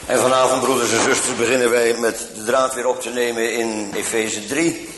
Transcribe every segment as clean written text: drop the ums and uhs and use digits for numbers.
En vanavond, broeders en zusters, beginnen wij met de draad weer op te nemen in Efeze 3.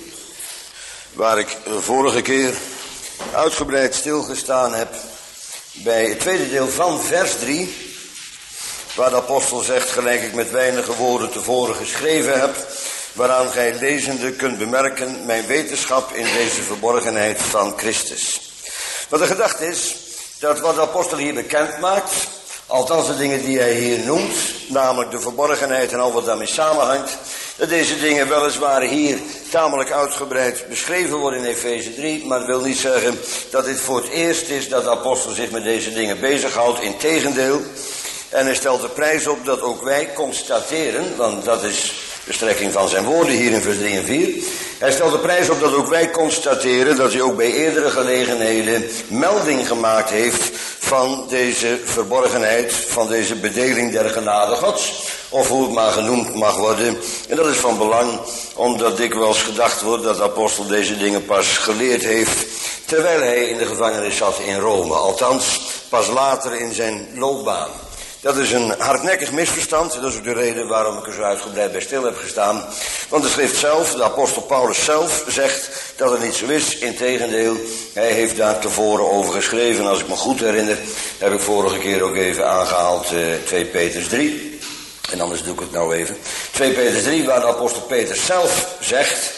Waar ik vorige keer uitgebreid stilgestaan heb bij het tweede deel van vers 3. Waar de apostel zegt, gelijk ik met weinige woorden tevoren geschreven heb, waaraan gij lezende kunt bemerken mijn wetenschap in deze verborgenheid van Christus. Wat de gedachte is, dat wat de apostel hier bekend maakt, althans de dingen die hij hier noemt, namelijk de verborgenheid en al wat daarmee samenhangt, dat deze dingen weliswaar hier tamelijk uitgebreid beschreven worden in Efeze 3, maar dat wil niet zeggen dat dit voor het eerst is dat de apostel zich met deze dingen bezighoudt. Integendeel, en hij stelt de prijs op dat ook wij constateren, want dat is de strekking van zijn woorden hier in vers 3 en 4. Hij stelt de prijs op dat ook wij constateren dat hij ook bij eerdere gelegenheden melding gemaakt heeft van deze verborgenheid, van deze bedeling der genade Gods, of hoe het maar genoemd mag worden. En dat is van belang, omdat dikwijls gedacht wordt dat de apostel deze dingen pas geleerd heeft terwijl hij in de gevangenis zat in Rome, althans pas later in zijn loopbaan. Dat is een hardnekkig misverstand. Dat is ook de reden waarom ik er zo uitgebreid bij stil heb gestaan. Want de schrift zelf, de apostel Paulus zelf, zegt dat het niet zo is. Integendeel, hij heeft daar tevoren over geschreven. Als ik me goed herinner, heb ik vorige keer ook even aangehaald 2 Petrus 3. En anders doe ik het nou even. 2 Petrus 3, waar de apostel Petrus zelf zegt,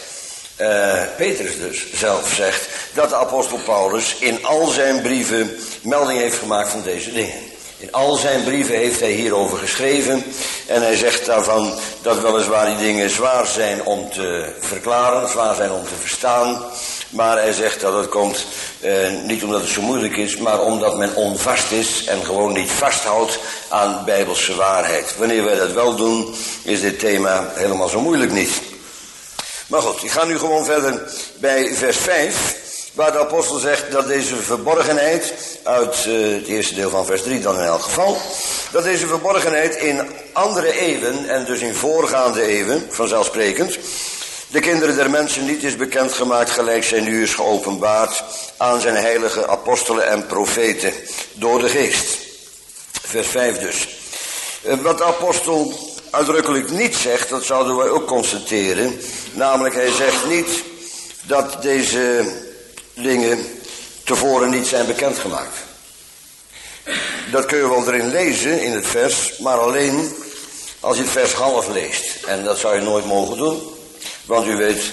Petrus dus zelf zegt, dat de apostel Paulus in al zijn brieven melding heeft gemaakt van deze dingen. In al zijn brieven heeft hij hierover geschreven en hij zegt daarvan dat weliswaar die dingen zwaar zijn om te verklaren, zwaar zijn om te verstaan. Maar hij zegt dat het komt niet omdat het zo moeilijk is, maar omdat men onvast is en gewoon niet vasthoudt aan bijbelse waarheid. Wanneer wij dat wel doen, is dit thema helemaal zo moeilijk niet. Maar goed, ik ga nu gewoon verder bij vers 5. Waar de apostel zegt dat deze verborgenheid, uit het eerste deel van vers 3 dan in elk geval, dat deze verborgenheid in andere eeuwen en dus in voorgaande eeuwen, vanzelfsprekend, de kinderen der mensen niet is bekendgemaakt gelijk zij nu is geopenbaard aan zijn heilige apostelen en profeten door de geest. Vers 5 dus. Wat de apostel uitdrukkelijk niet zegt, dat zouden wij ook constateren, namelijk hij zegt niet dat deze dingen tevoren niet zijn bekendgemaakt. Dat kun je wel erin lezen in het vers, maar alleen als je het vers half leest. En dat zou je nooit mogen doen, want u weet,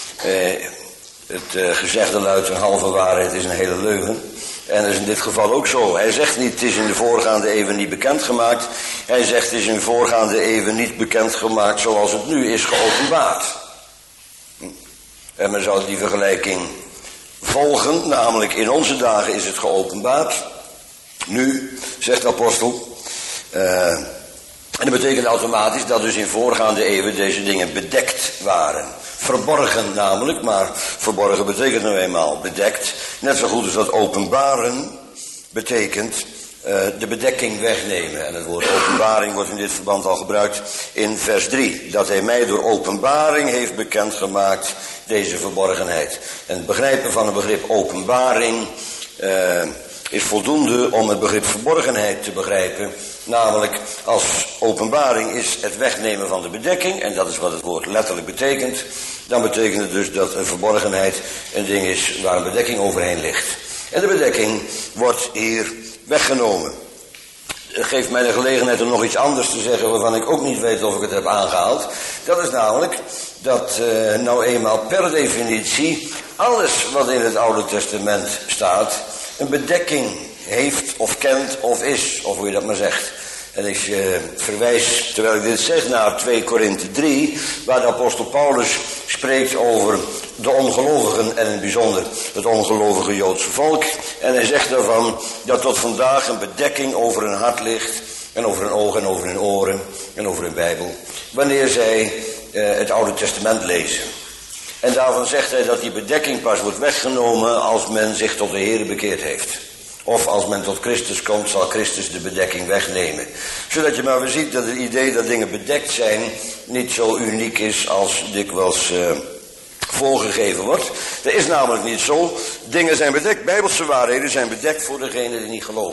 het gezegde luidt een halve waarheid is een hele leugen. En dat is in dit geval ook zo. Hij zegt niet, het is in de voorgaande eeuwen niet bekendgemaakt. Hij zegt, het is in de voorgaande eeuwen niet bekendgemaakt zoals het nu is geopenbaard. En men zou die vergelijking volgen, namelijk in onze dagen is het geopenbaard. Nu, zegt de apostel. En dat betekent automatisch dat dus in voorgaande eeuwen deze dingen bedekt waren. Verborgen namelijk, maar verborgen betekent nou eenmaal bedekt. Net zo goed als dat openbaren betekent de bedekking wegnemen. En het woord openbaring wordt in dit verband al gebruikt in vers 3. Dat hij mij door openbaring heeft bekendgemaakt deze verborgenheid. En het begrijpen van het begrip openbaring is voldoende om het begrip verborgenheid te begrijpen. Namelijk, als openbaring is het wegnemen van de bedekking, en dat is wat het woord letterlijk betekent, dan betekent het dus dat een verborgenheid een ding is waar een bedekking overheen ligt. En de bedekking wordt hier weggenomen. Het geeft mij de gelegenheid om nog iets anders te zeggen waarvan ik ook niet weet of ik het heb aangehaald. Dat is namelijk dat nou eenmaal per definitie alles wat in het Oude Testament staat een bedekking heeft of kent of is, of hoe je dat maar zegt. En ik verwijs, terwijl ik dit zeg, naar 2 Korinthe 3, waar de apostel Paulus spreekt over de ongelovigen en in het bijzonder het ongelovige Joodse volk. En hij zegt daarvan dat tot vandaag een bedekking over hun hart ligt en over hun ogen en over hun oren en over hun Bijbel, wanneer zij het Oude Testament lezen. En daarvan zegt hij dat die bedekking pas wordt weggenomen als men zich tot de Heere bekeerd heeft. Of als men tot Christus komt, zal Christus de bedekking wegnemen. Zodat je maar weer ziet dat het idee dat dingen bedekt zijn niet zo uniek is als dikwijls voorgegeven wordt. Dat is namelijk niet zo. Dingen zijn bedekt, bijbelse waarheden zijn bedekt voor degenen die niet geloven.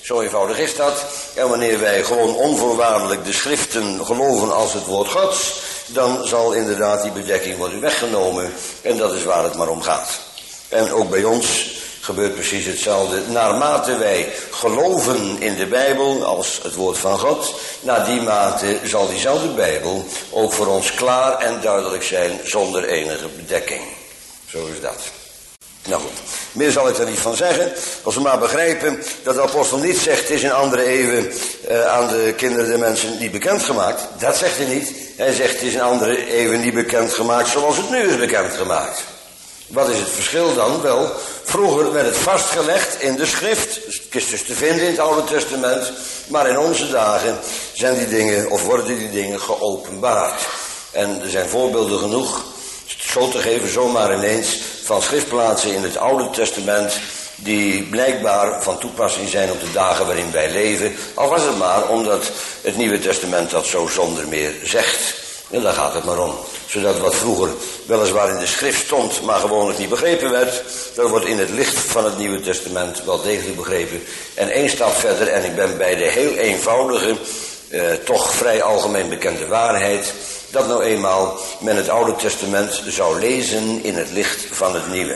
Zo eenvoudig is dat. En wanneer wij gewoon onvoorwaardelijk de schriften geloven als het woord Gods, dan zal inderdaad die bedekking worden weggenomen. En dat is waar het maar om gaat. En ook bij ons gebeurt precies hetzelfde. Naarmate wij geloven in de Bijbel als het woord van God, naar die mate zal diezelfde Bijbel ook voor ons klaar en duidelijk zijn zonder enige bedekking. Zo is dat. Nou goed, meer zal ik er niet van zeggen. Als we maar begrijpen dat de apostel niet zegt, het is in andere eeuwen aan de kinderen der mensen niet bekendgemaakt. Dat zegt hij niet. Hij zegt, het is in andere eeuwen niet bekendgemaakt zoals het nu is bekendgemaakt. Wat is het verschil dan? Wel, vroeger werd het vastgelegd in de schrift. Het is dus te vinden in het Oude Testament. Maar in onze dagen zijn die dingen, of worden die dingen geopenbaard. En er zijn voorbeelden genoeg, zo te geven zomaar ineens, van schriftplaatsen in het Oude Testament die blijkbaar van toepassing zijn op de dagen waarin wij leven. Al was het maar omdat het Nieuwe Testament dat zo zonder meer zegt. En daar gaat het maar om. Zodat wat vroeger weliswaar in de schrift stond, maar gewoonlijk niet begrepen werd, dat wordt in het licht van het Nieuwe Testament wel degelijk begrepen. En één stap verder, en ik ben bij de heel eenvoudige, toch vrij algemeen bekende waarheid, dat nou eenmaal men het Oude Testament zou lezen in het licht van het Nieuwe.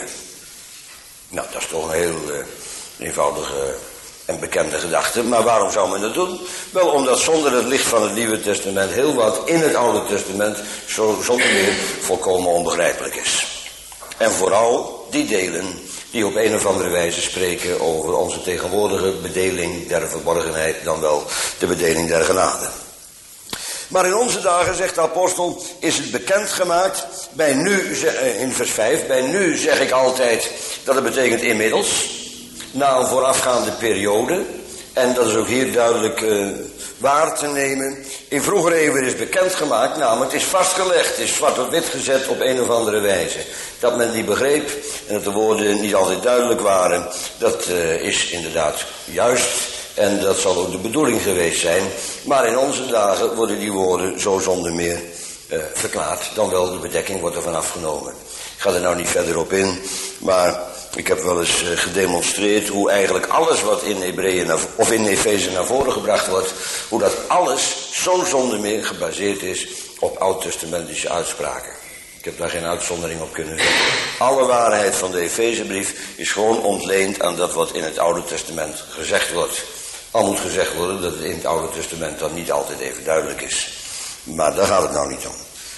Nou, dat is toch een heel eenvoudige en bekende gedachte. Maar waarom zou men dat doen? Wel omdat zonder het licht van het Nieuwe Testament heel wat in het Oude Testament zo zonder meer volkomen onbegrijpelijk is. En vooral die delen die op een of andere wijze spreken over onze tegenwoordige bedeling der verborgenheid, dan wel de bedeling der genade. Maar in onze dagen, zegt de apostel, is het bekendgemaakt, bij nu, in vers 5, bij nu zeg ik altijd dat het betekent inmiddels, na een voorafgaande periode, en dat is ook hier duidelijk waar te nemen. In vroegere eeuwen is bekendgemaakt, namelijk het is vastgelegd, het is zwart op wit gezet op een of andere wijze. Dat men niet begreep en dat de woorden niet altijd duidelijk waren, dat is inderdaad juist. En dat zal ook de bedoeling geweest zijn. Maar in onze dagen worden die woorden zo zonder meer verklaard. Dan wel, de bedekking wordt ervan afgenomen. Ik ga er nou niet verder op in. Maar ik heb wel eens gedemonstreerd hoe eigenlijk alles wat in Hebreeën of in Efeze naar voren gebracht wordt, hoe dat alles zo zonder meer gebaseerd is op oud-testamentische uitspraken. Ik heb daar geen uitzondering op kunnen zetten. Alle waarheid van de Efezebrief is gewoon ontleend aan dat wat in het Oude Testament gezegd wordt. Al moet gezegd worden dat het in het Oude Testament dan niet altijd even duidelijk is. Maar daar gaat het nou niet om.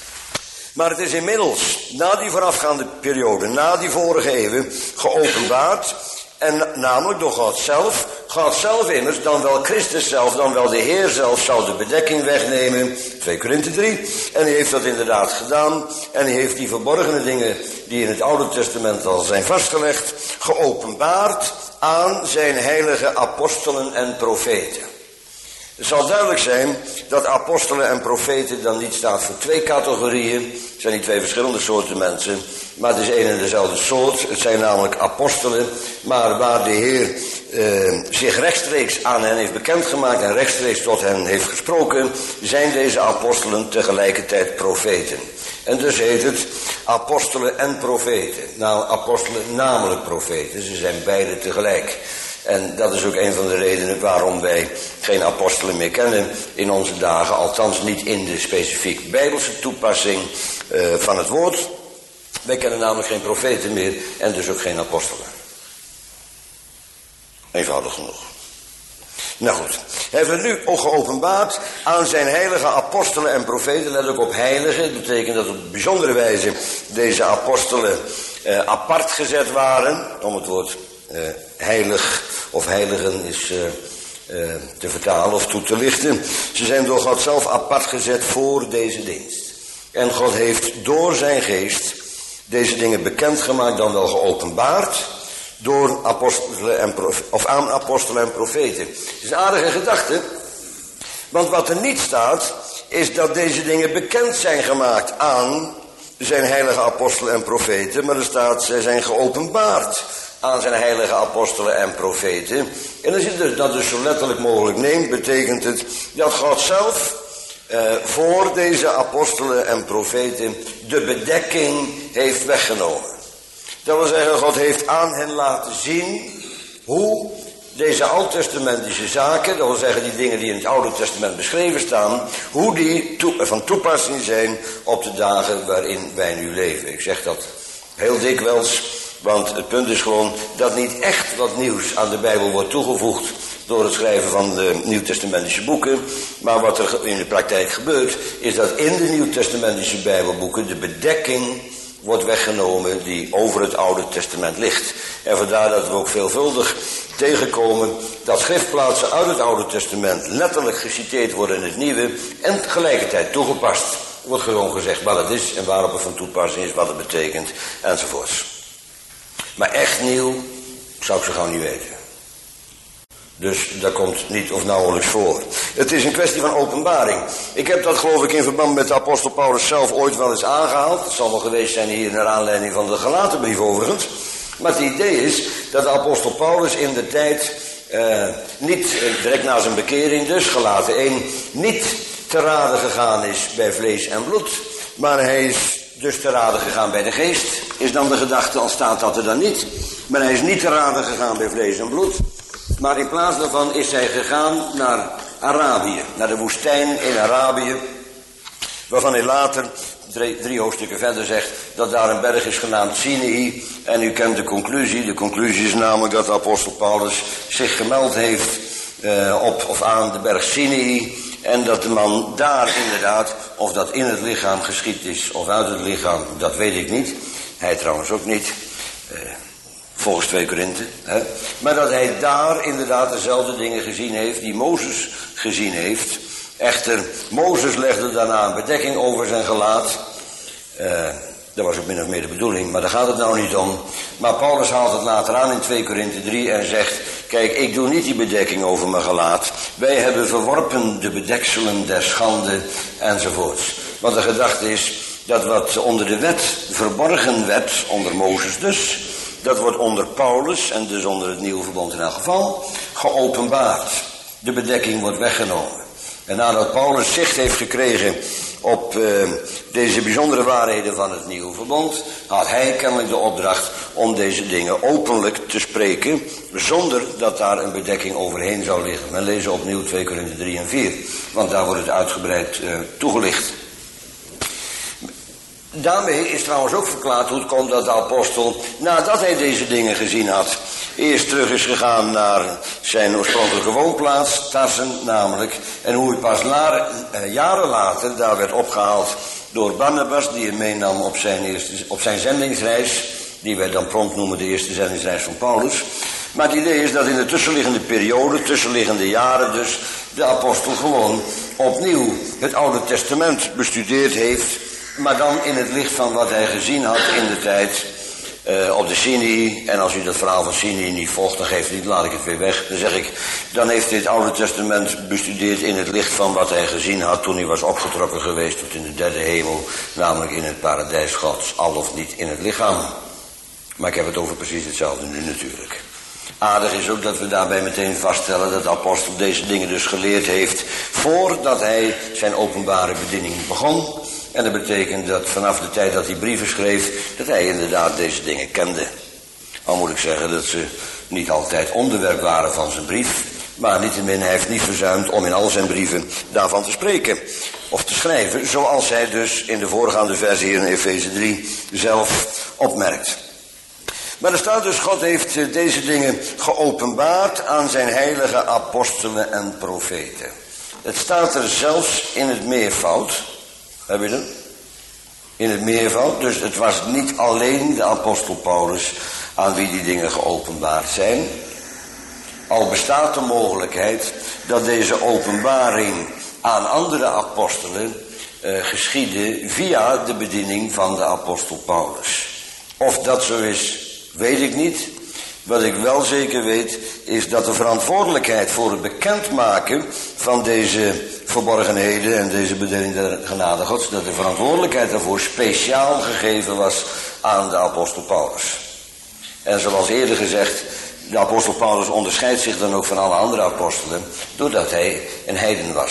Maar het is inmiddels, na die voorafgaande periode, na die vorige eeuwen, geopenbaard. En namelijk door God zelf. God zelf immers, dan wel Christus zelf, dan wel de Heer zelf, zou de bedekking wegnemen. 2 Korinthe 3. En hij heeft dat inderdaad gedaan. En hij heeft die verborgene dingen die in het Oude Testament al zijn vastgelegd, geopenbaard aan zijn heilige apostelen en profeten. Het zal duidelijk zijn dat apostelen en profeten dan niet staat voor 2 categorieën. Het zijn niet 2 verschillende soorten mensen, maar het is één en dezelfde soort. Het zijn namelijk apostelen, maar waar de Heer zich rechtstreeks aan hen heeft bekendgemaakt en rechtstreeks tot hen heeft gesproken, zijn deze apostelen tegelijkertijd profeten. En dus heet het apostelen en profeten. Nou, apostelen namelijk profeten, ze zijn beide tegelijk. En dat is ook een van de redenen waarom wij geen apostelen meer kennen in onze dagen. Althans niet in de specifiek bijbelse toepassing van het woord. Wij kennen namelijk geen profeten meer en dus ook geen apostelen. Eenvoudig genoeg. Nou goed, hij heeft het nu ook geopenbaard aan zijn heilige apostelen en profeten. Let ook op heilige, dat betekent dat op bijzondere wijze deze apostelen apart gezet waren. Om het woord heilig of heiligen is te vertalen of toe te lichten. Ze zijn door God zelf apart gezet voor deze dienst. En God heeft door zijn geest deze dingen bekendgemaakt, dan wel geopenbaard, door apostelen en aan apostelen en profeten. Het is een aardige gedachte, want wat er niet staat, is dat deze dingen bekend zijn gemaakt aan zijn heilige apostelen en profeten, maar er staat, zij zijn geopenbaard aan zijn heilige apostelen en profeten. En als je dat dus zo letterlijk mogelijk neemt, betekent het dat God zelf voor deze apostelen en profeten de bedekking heeft weggenomen. Dat wil zeggen, God heeft aan hen laten zien hoe deze oud-testamentische zaken, dat wil zeggen die dingen die in het Oude Testament beschreven staan, hoe die van toepassing zijn op de dagen waarin wij nu leven. Ik zeg dat heel dikwijls, want het punt is gewoon dat niet echt wat nieuws aan de Bijbel wordt toegevoegd door het schrijven van de Nieuwtestamentische boeken. Maar wat er in de praktijk gebeurt, is dat in de Nieuwtestamentische Bijbelboeken de bedekking wordt weggenomen die over het Oude Testament ligt. En vandaar dat we ook veelvuldig tegenkomen dat schriftplaatsen uit het Oude Testament letterlijk geciteerd worden in het Nieuwe en tegelijkertijd toegepast. Er wordt gewoon gezegd wat het is en waarop het van toepassing is, wat het betekent enzovoorts. Maar echt nieuw zou ik zo gauw niet weten. Dus dat komt niet of nauwelijks voor. Het is een kwestie van openbaring. Ik heb dat geloof ik in verband met de apostel Paulus zelf ooit wel eens aangehaald. Het zal wel geweest zijn hier naar aanleiding van de Galatenbrief overigens. Maar het idee is dat de apostel Paulus in de tijd niet direct na zijn bekering dus, Galaten 1, niet te rade gegaan is bij vlees en bloed. Maar hij is dus te rade gegaan bij de geest. Is dan de gedachte, al staat dat er dan niet. Maar hij is niet te rade gegaan bij vlees en bloed. Maar in plaats daarvan is hij gegaan naar Arabië, naar de woestijn in Arabië, waarvan hij later, 3 hoofdstukken verder zegt, dat daar een berg is genaamd Sinai. En u kent de conclusie. De conclusie is namelijk dat de apostel Paulus zich gemeld heeft op of aan de berg Sinai. En dat de man daar inderdaad, of dat in het lichaam geschied is of uit het lichaam, dat weet ik niet. Hij trouwens ook niet. Volgens 2 Korinthe. Maar dat hij daar inderdaad dezelfde dingen gezien heeft die Mozes gezien heeft. Echter, Mozes legde daarna een bedekking over zijn gelaat. Dat was ook min of meer de bedoeling, maar daar gaat het nou niet om. Maar Paulus haalt het later aan in 2 Korinthe 3 en zegt, kijk, ik doe niet die bedekking over mijn gelaat. Wij hebben verworpen de bedekselen der schande enzovoorts. Want de gedachte is dat wat onder de wet verborgen werd, onder Mozes dus, dat wordt onder Paulus, en dus onder het nieuwe verbond in elk geval, geopenbaard. De bedekking wordt weggenomen. En nadat Paulus zicht heeft gekregen op deze bijzondere waarheden van het nieuwe verbond, had hij kennelijk de opdracht om deze dingen openlijk te spreken, zonder dat daar een bedekking overheen zou liggen. We lezen opnieuw 2 Korinthe 3 en 4, want daar wordt het uitgebreid toegelicht. Daarmee is trouwens ook verklaard hoe het komt dat de apostel, nadat hij deze dingen gezien had, eerst terug is gegaan naar zijn oorspronkelijke woonplaats, Tarsen namelijk, en hoe het pas jaren later daar werd opgehaald door Barnabas, die hem meenam op zijn zendingsreis, die wij dan prompt noemen de eerste zendingsreis van Paulus. Maar het idee is dat in de tussenliggende periode, tussenliggende jaren dus, de apostel gewoon opnieuw het Oude Testament bestudeerd heeft, maar dan in het licht van wat hij gezien had in de tijd op de Sinai. En als u dat verhaal van Sinai niet volgt, dan geeft het niet, laat ik het weer weg. Dan zeg ik, dan heeft hij het Oude Testament bestudeerd in het licht van wat hij gezien had toen hij was opgetrokken geweest tot in de derde hemel, namelijk in het paradijs Gods, al of niet in het lichaam. Maar ik heb het over precies hetzelfde nu natuurlijk. Aardig is ook dat we daarbij meteen vaststellen dat de apostel deze dingen dus geleerd heeft voordat hij zijn openbare bediening begon. En dat betekent dat vanaf de tijd dat hij brieven schreef, dat hij inderdaad deze dingen kende. Al moet ik zeggen dat ze niet altijd onderwerp waren van zijn brief, maar niettemin hij heeft niet verzuimd om in al zijn brieven daarvan te spreken of te schrijven, zoals hij dus in de voorgaande versie hier in Efeze 3 zelf opmerkt. Maar er staat dus, God heeft deze dingen geopenbaard aan zijn heilige apostelen en profeten. Het staat er zelfs in het meervoud. Heb je dat? In het meervoud. Dus het was niet alleen de apostel Paulus aan wie die dingen geopenbaard zijn. Al bestaat de mogelijkheid dat deze openbaring aan andere apostelen geschiedde via de bediening van de apostel Paulus. Of dat zo is, weet ik niet. Wat ik wel zeker weet, is dat de verantwoordelijkheid voor het bekendmaken van deze verborgenheden en deze bedeling der genade Gods, dat de verantwoordelijkheid daarvoor speciaal gegeven was aan de apostel Paulus. En zoals eerder gezegd, de apostel Paulus onderscheidt zich dan ook van alle andere apostelen, doordat hij een heiden was.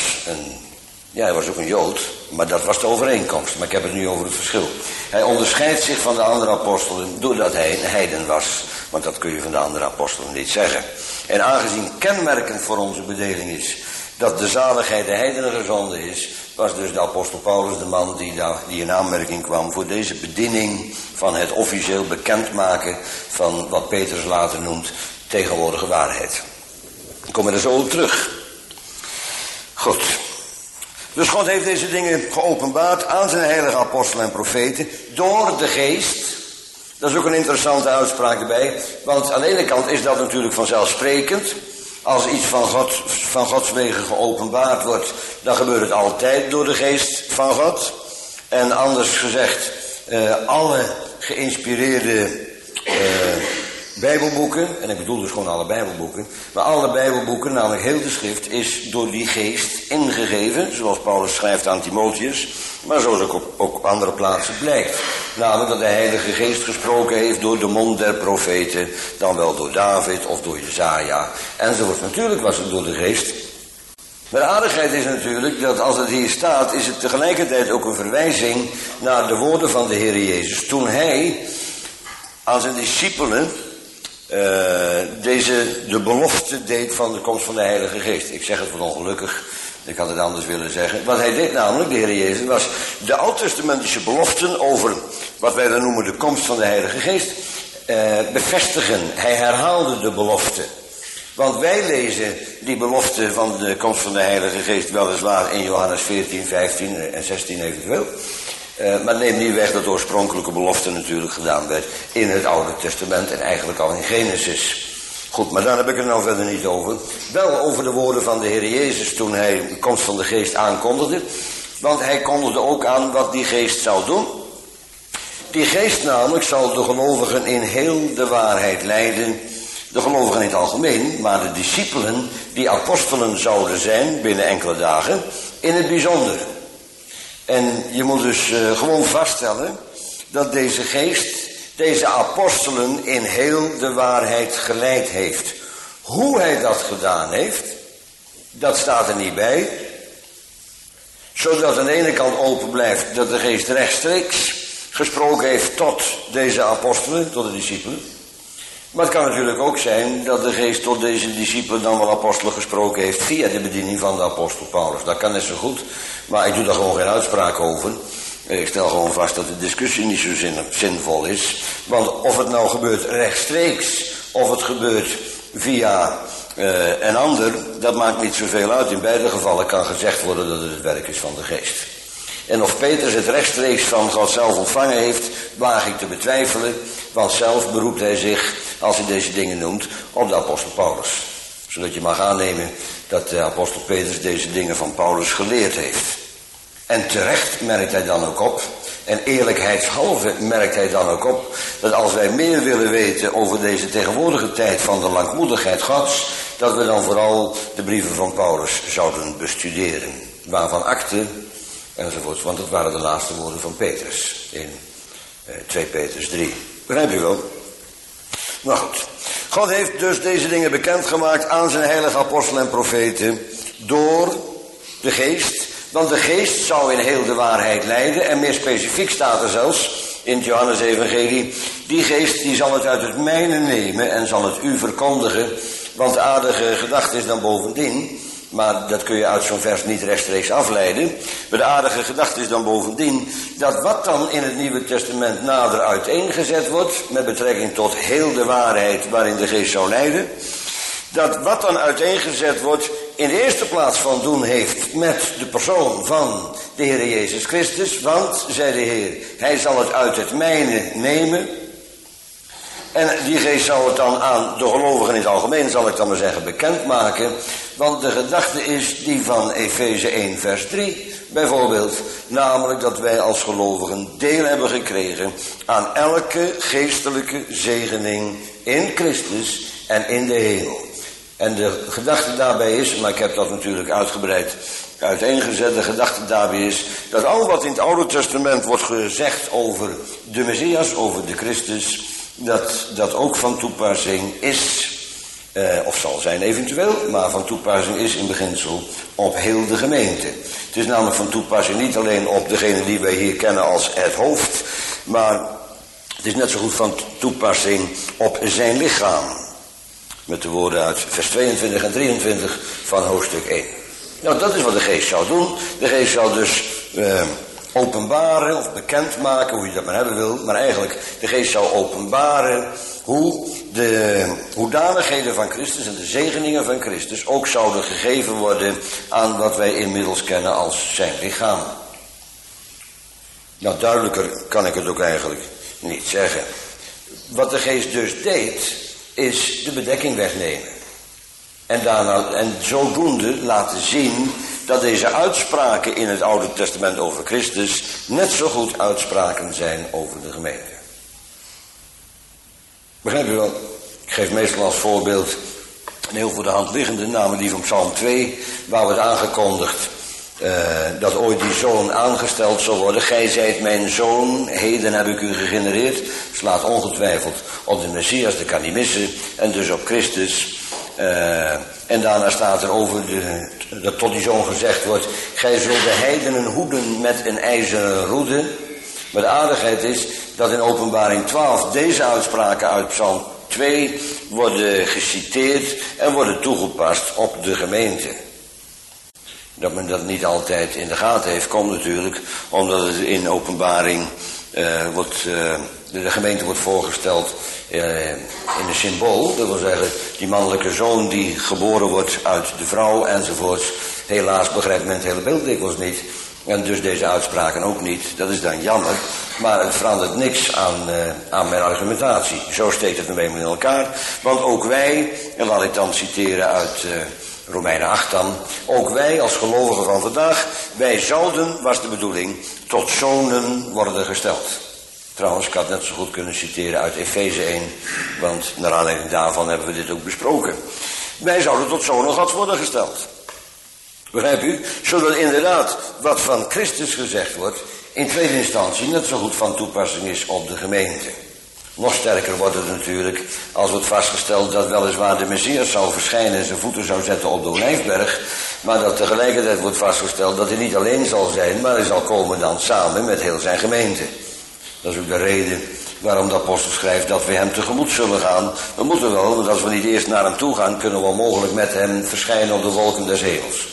Hij was ook een Jood, maar dat was de overeenkomst. Maar ik heb het nu over het verschil. Hij onderscheidt zich van de andere apostelen doordat hij een heiden was. Want dat kun je van de andere apostelen niet zeggen. En aangezien kenmerkend voor onze bedeling is dat de zaligheid de heidenen gezonden is, was dus de apostel Paulus de man die in aanmerking kwam voor deze bediening van het officieel bekendmaken van wat Petrus later noemt tegenwoordige waarheid. Ik kom er zo op terug. Goed. Dus God heeft deze dingen geopenbaard aan zijn heilige apostelen en profeten door de geest. Dat is ook een interessante uitspraak erbij. Want aan de ene kant is dat natuurlijk vanzelfsprekend. Als iets van Gods wegen geopenbaard wordt, dan gebeurt het altijd door de geest van God. En anders gezegd, alle geïnspireerde Bijbelboeken, en ik bedoel dus gewoon alle Bijbelboeken, maar alle Bijbelboeken, namelijk heel de schrift, is door die geest ingegeven, zoals Paulus schrijft aan Timotheus, maar zoals ook op andere plaatsen blijkt. Namelijk dat de Heilige Geest gesproken heeft door de mond der profeten, dan wel door David of door Jesaja, enzovoort. Natuurlijk was het door de geest. Maar de aardigheid is natuurlijk dat als het hier staat, is het tegelijkertijd ook een verwijzing naar de woorden van de Heer Jezus. Toen hij aan zijn discipelen de belofte deed van de komst van de Heilige Geest. Ik zeg het wat ongelukkig, ik had het anders willen zeggen. Wat hij deed namelijk, de Heer Jezus, was de oud-testamentische beloften over wat wij dan noemen de komst van de Heilige Geest bevestigen. Hij herhaalde de belofte. Want wij lezen die belofte van de komst van de Heilige Geest weliswaar in Johannes 14, 15 en 16 eventueel. Maar neem niet weg dat de oorspronkelijke belofte natuurlijk gedaan werd in het Oude Testament en eigenlijk al in Genesis. Goed, maar daar heb ik het nou verder niet over. Wel over de woorden van de Heer Jezus toen hij de komst van de Geest aankondigde. Want hij kondigde ook aan wat die Geest zou doen. Die Geest namelijk zal de gelovigen in heel de waarheid leiden. De gelovigen in het algemeen, maar de discipelen die apostelen zouden zijn binnen enkele dagen in het bijzonder. En je moet dus gewoon vaststellen dat deze geest deze apostelen in heel de waarheid geleid heeft. Hoe hij dat gedaan heeft, dat staat er niet bij. Zodat aan de ene kant open blijft dat de geest rechtstreeks gesproken heeft tot deze apostelen, tot de discipelen. Maar het kan natuurlijk ook zijn dat de geest tot deze discipelen dan wel apostelen gesproken heeft via de bediening van de apostel Paulus. Dat kan net zo goed, maar ik doe daar gewoon geen uitspraak over. Ik stel gewoon vast dat de discussie niet zo zinvol is. Want of het nou gebeurt rechtstreeks, of het gebeurt via een ander, dat maakt niet zoveel uit. In beide gevallen kan gezegd worden dat het het werk is van de geest. En of Petrus het rechtstreeks van God zelf ontvangen heeft, waag ik te betwijfelen. Want zelf beroept hij zich, als hij deze dingen noemt, op de apostel Paulus. Zodat je mag aannemen dat de apostel Petrus deze dingen van Paulus geleerd heeft. En terecht merkt hij dan ook op, en eerlijkheidshalve merkt hij dan ook op, dat als wij meer willen weten over deze tegenwoordige tijd van de langmoedigheid Gods, dat we dan vooral de brieven van Paulus zouden bestuderen. Waarvan akte, enzovoort, want dat waren de laatste woorden van Petrus in 2 Petrus 3. Begrijp je wel? Nou goed. God heeft dus deze dingen bekendgemaakt aan zijn heilige apostelen en profeten door de geest. Want de geest zou in heel de waarheid leiden. En meer specifiek staat er zelfs in het Johannes-evangelie. Die geest die zal het uit het mijne nemen en zal het u verkondigen. Want de aardige gedachte is dan bovendien. Maar dat kun je uit zo'n vers niet rechtstreeks afleiden. Maar de aardige gedachte is dan bovendien dat wat dan in het Nieuwe Testament nader uiteengezet wordt, met betrekking tot heel de waarheid waarin de geest zou leiden, dat wat dan uiteengezet wordt in de eerste plaats van doen heeft met de persoon van de Heer Jezus Christus. Want, zei de Heer, hij zal het uit het mijne nemen. En die geest zou het dan aan de gelovigen in het algemeen, zal ik dan maar zeggen, bekendmaken. Want de gedachte is die van Efeze 1 vers 3 bijvoorbeeld. Namelijk dat wij als gelovigen deel hebben gekregen aan elke geestelijke zegening in Christus en in de hemel. En de gedachte daarbij is, maar ik heb dat natuurlijk uitgebreid uiteengezet, de gedachte daarbij is dat al wat in het Oude Testament wordt gezegd over de Messias, over de Christus, dat ook van toepassing is, of zal zijn eventueel, maar van toepassing is in beginsel op heel de gemeente. Het is namelijk van toepassing niet alleen op degene die wij hier kennen als het hoofd, maar het is net zo goed van toepassing op zijn lichaam. Met de woorden uit vers 22 en 23 van hoofdstuk 1. Nou, dat is wat de geest zou doen. De geest zou dus openbaren of bekendmaken, hoe je dat maar hebben wil. Maar eigenlijk, de geest zou openbaren hoe de hoedanigheden van Christus en de zegeningen van Christus ook zouden gegeven worden aan wat wij inmiddels kennen als zijn lichaam. Nou, duidelijker kan ik het ook eigenlijk niet zeggen. Wat de geest dus deed, is de bedekking wegnemen. En zodoende laten zien dat deze uitspraken in het Oude Testament over Christus net zo goed uitspraken zijn over de gemeente. Begrijp je wel? Ik geef meestal als voorbeeld een heel voor de hand liggende, namelijk die van Psalm 2, waar wordt aangekondigd dat ooit die zoon aangesteld zal worden. Gij zijt mijn zoon, heden heb ik u gegenereerd. Slaat ongetwijfeld op de Messias, dat kan niet missen, en dus op Christus. En daarna staat er over dat tot die zoon gezegd wordt, gij zult de heidenen hoeden met een ijzeren roede. Maar de aardigheid is dat in Openbaring 12 deze uitspraken uit Psalm 2 worden geciteerd en worden toegepast op de gemeente. Dat men dat niet altijd in de gaten heeft, komt natuurlijk omdat het in Openbaring de gemeente wordt voorgesteld in een symbool. Dat wil zeggen, die mannelijke zoon die geboren wordt uit de vrouw enzovoorts. Helaas begrijpt men het hele beeld dikwijls niet. En dus deze uitspraken ook niet. Dat is dan jammer. Maar het verandert niks aan mijn argumentatie. Zo steekt het nu eenmaal in elkaar. Want ook wij, en laat ik dan citeren uit Romeinen 8 dan. Ook wij als gelovigen van vandaag, wij zouden, was de bedoeling, tot zonen worden gesteld. Trouwens, ik had net zo goed kunnen citeren uit Efeze 1. Want naar aanleiding daarvan hebben we dit ook besproken. Wij zouden tot zonen Gods worden gesteld. Begrijp u? Zodat inderdaad wat van Christus gezegd wordt, in tweede instantie net zo goed van toepassing is op de gemeente. Nog sterker wordt het natuurlijk als wordt vastgesteld dat weliswaar de Messias zou verschijnen en zijn voeten zou zetten op de Olijfberg, maar dat tegelijkertijd wordt vastgesteld dat hij niet alleen zal zijn, maar hij zal komen dan samen met heel zijn gemeente. Dat is ook de reden waarom de apostel schrijft dat we hem tegemoet zullen gaan. We moeten wel, want als we niet eerst naar hem toe gaan, kunnen we onmogelijk met hem verschijnen op de wolken des hemels.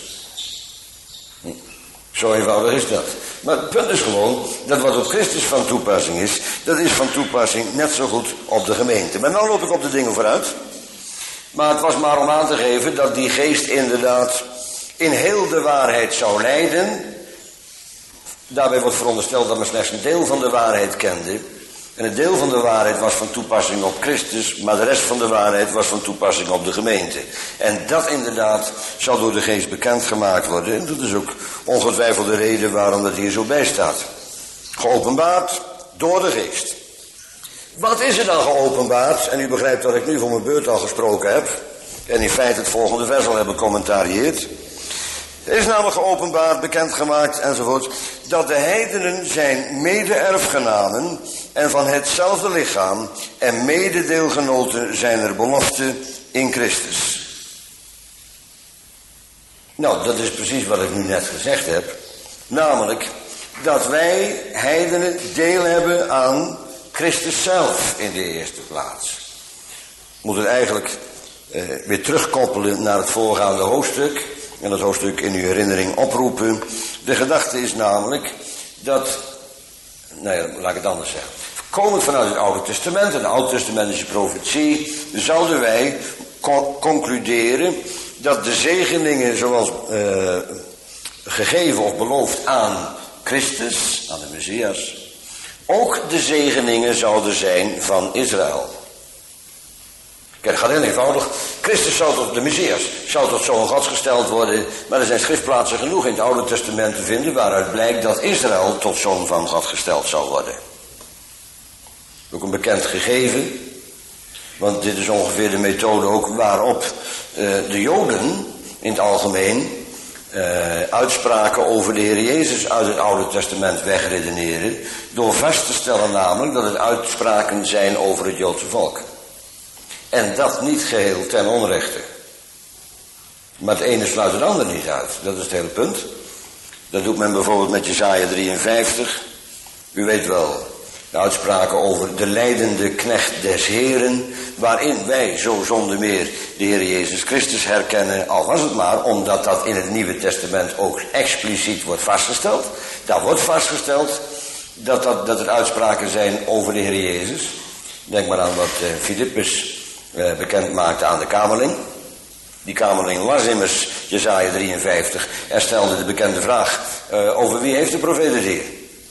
Zo eenvoudig is dat. Maar het punt is gewoon dat wat op Christus van toepassing is, dat is van toepassing net zo goed op de gemeente. Maar nou loop ik op de dingen vooruit. Maar het was maar om aan te geven dat die geest inderdaad in heel de waarheid zou leiden. Daarbij wordt verondersteld dat men slechts een deel van de waarheid kende. En een deel van de waarheid was van toepassing op Christus, maar de rest van de waarheid was van toepassing op de gemeente. En dat inderdaad zal door de geest bekendgemaakt worden. En dat is ook ongetwijfeld de reden waarom dat hier zo bij staat. Geopenbaard door de geest. Wat is er dan geopenbaard? En u begrijpt dat ik nu voor mijn beurt al gesproken heb. En in feite het volgende vers al heb becommentarieerd. Er is namelijk geopenbaard, bekendgemaakt enzovoort, dat de heidenen zijn mede-erfgenamen en van hetzelfde lichaam en mededeelgenoten zijn er belofte in Christus. Nou, dat is precies wat ik nu net gezegd heb. Namelijk dat wij heidenen deel hebben aan Christus zelf in de eerste plaats. Ik moet het eigenlijk weer terugkoppelen naar het voorgaande hoofdstuk. En dat hoofdstuk in uw herinnering oproepen. De gedachte is namelijk dat, laat ik het anders zeggen. Komend vanuit het Oude Testament en de Oud-testamentische profetie, zouden wij concluderen dat de zegeningen zoals gegeven of beloofd aan Christus, aan de Messias, ook de zegeningen zouden zijn van Israël. Kijk, het gaat heel eenvoudig. Christus zou tot de Messias, zou tot zoon Gods gesteld worden. Maar er zijn schriftplaatsen genoeg in het Oude Testament te vinden waaruit blijkt dat Israël tot zoon van God gesteld zou worden. Ook een bekend gegeven. Want dit is ongeveer de methode ook waarop de Joden in het algemeen uitspraken over de Heer Jezus uit het Oude Testament wegredeneren. Door vast te stellen namelijk dat het uitspraken zijn over het Joodse volk. En dat niet geheel ten onrechte. Maar het ene sluit het ander niet uit. Dat is het hele punt. Dat doet men bijvoorbeeld met Jesaja 53. U weet wel De uitspraken over de lijdende knecht des Heren, waarin wij zo zonder meer de Heer Jezus Christus herkennen, al was het maar omdat dat in het Nieuwe Testament ook expliciet wordt vastgesteld. Daar wordt vastgesteld dat er uitspraken zijn over de Heer Jezus. Denk maar aan wat Filippus bekend maakte aan de kamerling. Die kamerling las immers Jesaja 53 en stelde de bekende vraag, over wie heeft de profeet het hier?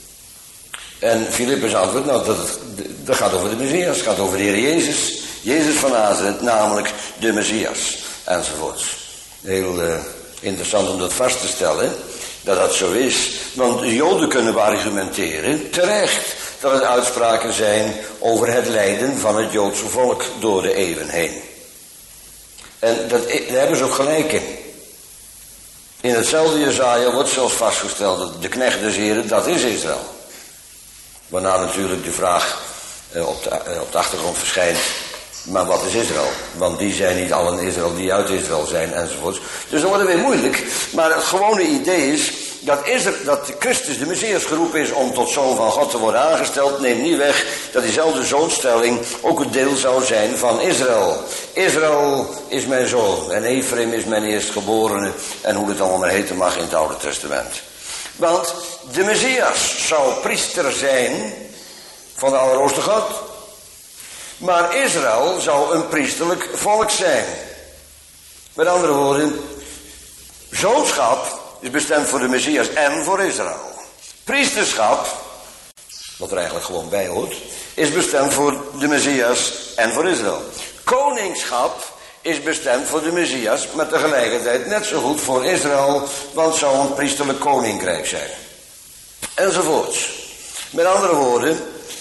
En Filippus antwoordt, nou dat gaat over de Messias, het gaat over de Heer Jezus. Jezus van Nazareth, namelijk de Messias, enzovoorts. Heel interessant om dat vast te stellen, dat dat zo is. Want de Joden kunnen argumenteren, terecht, dat het uitspraken zijn over het lijden van het Joodse volk door de eeuwen heen. En daar hebben ze ook gelijk in. In hetzelfde Jesaja wordt zelfs vastgesteld dat de knecht des Heren, dat is Israël. Waarna natuurlijk de vraag op de achtergrond verschijnt, maar wat is Israël? Want die zijn niet allen Israël die uit Israël zijn, enzovoorts. Dus dan wordt het weer moeilijk. Maar het gewone idee is dat Christus de Messias geroepen is om tot zoon van God te worden aangesteld. Neemt niet weg dat diezelfde zoonstelling ook een deel zou zijn van Israël. Israël is mijn zoon en Ephraim is mijn eerstgeborene. En hoe het allemaal maar heten mag in het Oude Testament. Want de Messias zou priester zijn van de Allerhoogste God. Maar Israël zou een priesterlijk volk zijn. Met andere woorden, zoonschap is bestemd voor de Messias en voor Israël. Priesterschap, wat er eigenlijk gewoon bij hoort, is bestemd voor de Messias en voor Israël. Koningschap is bestemd voor de Messias, maar tegelijkertijd net zo goed voor Israël, want het zou een priesterlijk koninkrijk zijn. Enzovoorts. Met andere woorden,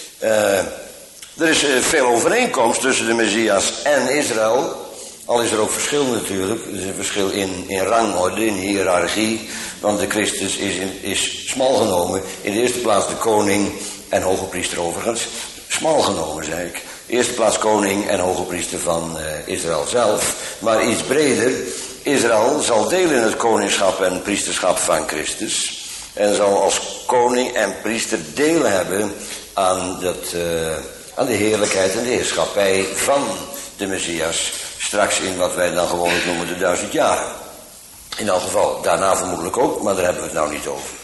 er is veel overeenkomst tussen de Messias en Israël. Al is er ook verschil natuurlijk. Er is een verschil in rangorde, in hiërarchie. Want de Christus is smal genomen. In de eerste plaats de koning en hoge priester overigens. Smal genomen, zei ik. Eerste plaats koning en hoge priester van Israël zelf. Maar iets breder. Israël zal delen in het koningschap en priesterschap van Christus. En zal als koning en priester deel hebben aan de heerlijkheid en de heerschappij van de Messias. Straks in wat wij dan gewoonlijk noemen de 1000 jaren. In elk geval, daarna vermoedelijk ook, maar daar hebben we het nou niet over.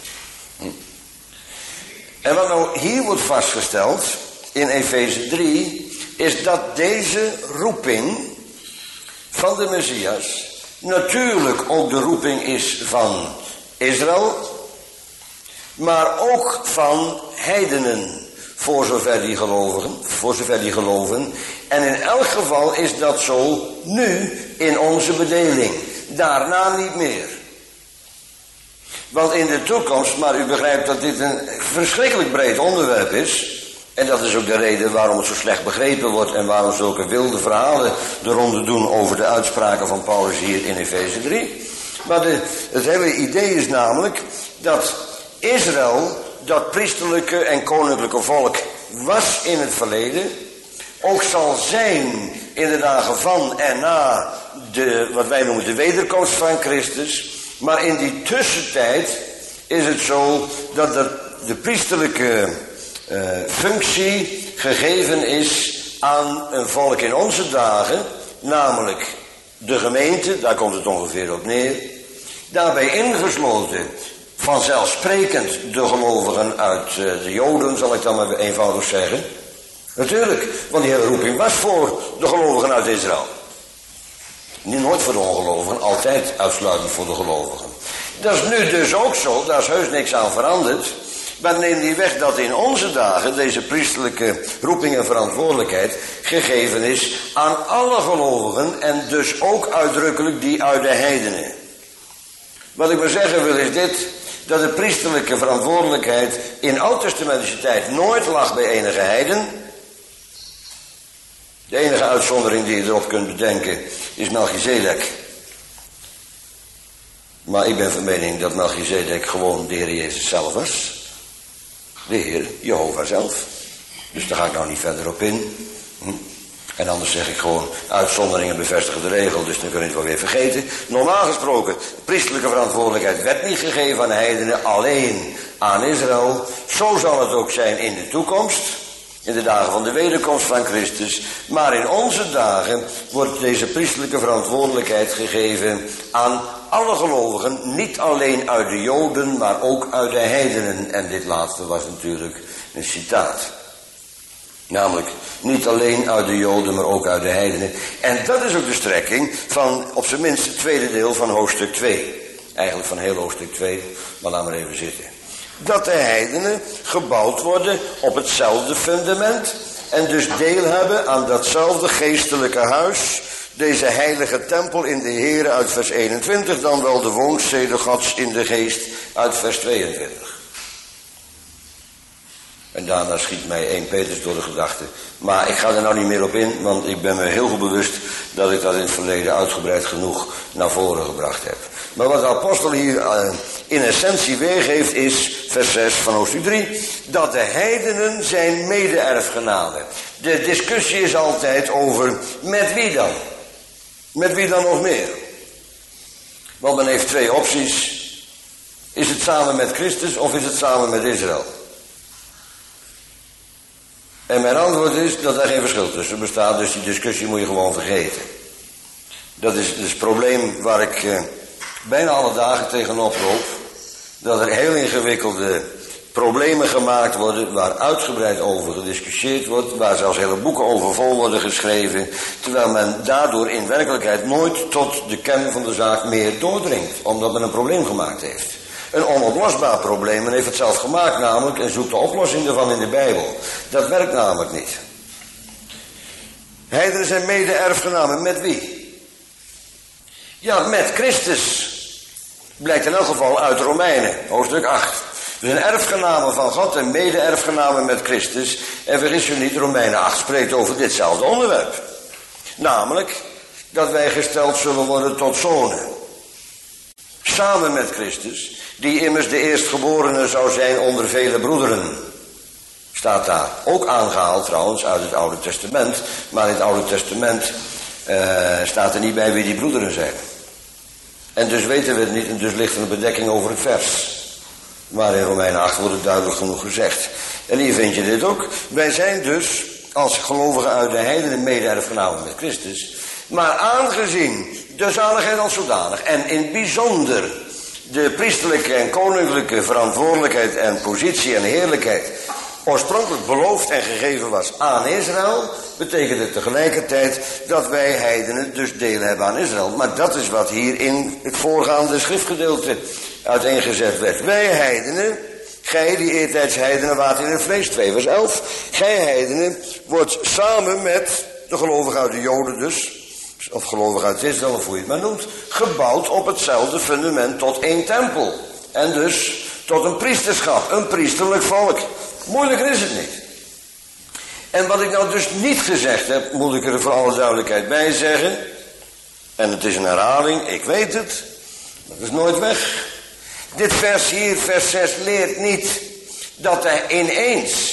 En wat nou hier wordt vastgesteld, in Efeze 3, is dat deze roeping van de Messias natuurlijk ook de roeping is van Israël, maar ook van heidenen, voor zover die geloven. En in elk geval is dat zo nu in onze bedeling. Daarna niet meer. Want in de toekomst, maar u begrijpt dat dit een verschrikkelijk breed onderwerp is. En dat is ook de reden waarom het zo slecht begrepen wordt en waarom zulke wilde verhalen de ronde doen over de uitspraken van Paulus hier in Efeze 3. Maar het hele idee is namelijk dat Israël, dat priesterlijke en koninklijke volk, was in het verleden, ook zal zijn in de dagen van en na wat wij noemen de wederkomst van Christus. Maar in die tussentijd is het zo dat de priesterlijke functie gegeven is aan een volk in onze dagen, namelijk de gemeente, daar komt het ongeveer op neer, daarbij ingesloten vanzelfsprekend de gelovigen uit de Joden, zal ik dan maar eenvoudig zeggen. Natuurlijk, want die hele roeping was voor de gelovigen uit Israël. Niet nooit voor de ongelovigen, altijd uitsluitend voor de gelovigen. Dat is nu dus ook zo, daar is heus niks aan veranderd. Maar neem niet weg dat in onze dagen deze priesterlijke roeping en verantwoordelijkheid gegeven is aan alle gelovigen en dus ook uitdrukkelijk die uit de heidenen. Wat ik maar zeggen wil is dit, dat de priesterlijke verantwoordelijkheid in oud-testamentische tijd nooit lag bij enige heiden. De enige uitzondering die je erop kunt bedenken is Melchizedek. Maar ik ben van mening dat Melchizedek gewoon de Heer Jezus zelf was. De Heer Jehovah zelf. Dus daar ga ik nou niet verder op in. En anders zeg ik gewoon, uitzonderingen bevestigen de regel, dus dan kun je het wel weer vergeten. Normaal gesproken, priesterlijke verantwoordelijkheid werd niet gegeven aan de heidenen, alleen aan Israël. Zo zal het ook zijn in de toekomst. in de dagen van de wederkomst van Christus. Maar in onze dagen wordt deze priestelijke verantwoordelijkheid gegeven aan alle gelovigen. Niet alleen uit de Joden, maar ook uit de heidenen. En dit laatste was natuurlijk een citaat. Namelijk niet alleen uit de Joden, maar ook uit de heidenen. En dat is ook de strekking van op zijn minst het tweede deel van hoofdstuk 2. Eigenlijk van heel hoofdstuk 2, maar laat maar even zitten. Dat de heidenen gebouwd worden op hetzelfde fundament en dus deel hebben aan datzelfde geestelijke huis, deze heilige tempel in de Here uit vers 21, dan wel de woonstede Gods in de geest uit vers 22. En daarna schiet mij 1 Petrus door de gedachte. Maar ik ga er nou niet meer op in, want ik ben me heel goed bewust dat ik dat in het verleden uitgebreid genoeg naar voren gebracht heb. Maar wat de apostel hier in essentie weergeeft is, vers 6 van hoofdstuk 3, dat de heidenen zijn mede-erfgenamen. De discussie is altijd over met wie dan? Met wie dan nog meer? Want men heeft 2 opties. Is het samen met Christus of is het samen met Israël? En mijn antwoord is dat er geen verschil tussen bestaat, dus die discussie moet je gewoon vergeten. Dat is het probleem waar ik bijna alle dagen tegenop loop. Dat er heel ingewikkelde problemen gemaakt worden, waar uitgebreid over gediscussieerd wordt, waar zelfs hele boeken over vol worden geschreven, terwijl men daardoor in werkelijkheid nooit tot de kern van de zaak meer doordringt, omdat men een probleem gemaakt heeft. Een onoplosbaar probleem, men heeft het zelf gemaakt namelijk en zoekt de oplossing ervan in de Bijbel. Dat werkt namelijk niet. Heidenen zijn mede-erfgenamen, met wie? Ja, met Christus. Blijkt in elk geval uit Romeinen, hoofdstuk 8. We zijn erfgenamen van God en mede-erfgenamen met Christus. En vergis u niet, Romeinen 8 spreekt over ditzelfde onderwerp. Namelijk dat wij gesteld zullen worden tot zonen. Samen met Christus, die immers de eerstgeborene zou zijn onder vele broederen. Staat daar ook aangehaald trouwens uit het Oude Testament. Maar in het Oude Testament staat er niet bij wie die broederen zijn. En dus weten we het niet en dus ligt er een bedekking over het vers. Maar in Romeinen 8 wordt het duidelijk genoeg gezegd. En hier vind je dit ook. Wij zijn dus als gelovigen uit de heidenen mede-erfgenamen met Christus. Maar aangezien de zaligheid als zodanig en in het bijzonder de priesterlijke en koninklijke verantwoordelijkheid en positie en heerlijkheid oorspronkelijk beloofd en gegeven was aan Israël, betekent het tegelijkertijd dat wij heidenen dus deel hebben aan Israël. Maar dat is wat hier in het voorgaande schriftgedeelte uiteengezet werd. Wij heidenen, gij die eertijds heidenen waart in het vlees, 2 vers 11. Gij heidenen wordt samen met de gelovigen uit de Joden dus, of gelovigen uit Israël, of hoe je het maar noemt, gebouwd op hetzelfde fundament tot 1 tempel. En dus tot een priesterschap, een priesterlijk volk. Moeilijker is het niet. En wat ik nou dus niet gezegd heb, moet ik er voor alle duidelijkheid bij zeggen. En het is een herhaling, ik weet het. Maar het is nooit weg. Dit vers hier, vers 6, leert niet dat er ineens,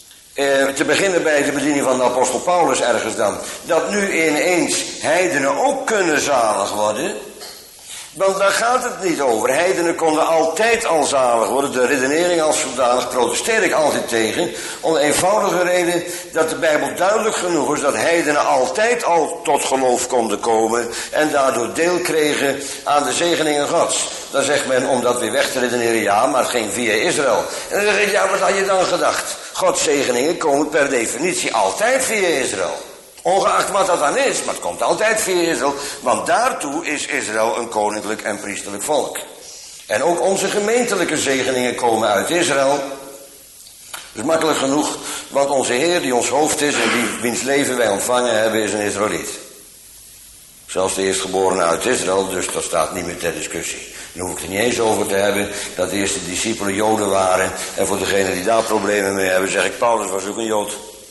te beginnen bij de bediening van de apostel Paulus ergens dan, dat nu ineens heidenen ook kunnen zalig worden. Want daar gaat het niet over. Heidenen konden altijd al zalig worden. De redenering als zodanig protesteer ik altijd tegen. Om de eenvoudige reden dat de Bijbel duidelijk genoeg is dat heidenen altijd al tot geloof konden komen. En daardoor deel kregen aan de zegeningen Gods. Dan zegt men om dat weer weg te redeneren, ja, maar het ging via Israël. En dan zeg ik, ja, wat had je dan gedacht? Gods zegeningen komen per definitie altijd via Israël. Ongeacht wat dat dan is, maar het komt altijd via Israël, want daartoe is Israël een koninklijk en priesterlijk volk. En ook onze gemeentelijke zegeningen komen uit Israël. Dat is makkelijk genoeg, want onze Heer die ons hoofd is en wiens leven wij ontvangen hebben, is een Israëliet. Zelfs de eerstgeborene uit Israël, dus dat staat niet meer ter discussie. Daar hoef ik het er niet eens over te hebben, dat de eerste discipelen Joden waren. En voor degenen die daar problemen mee hebben, zeg ik, Paulus was ook een Jood.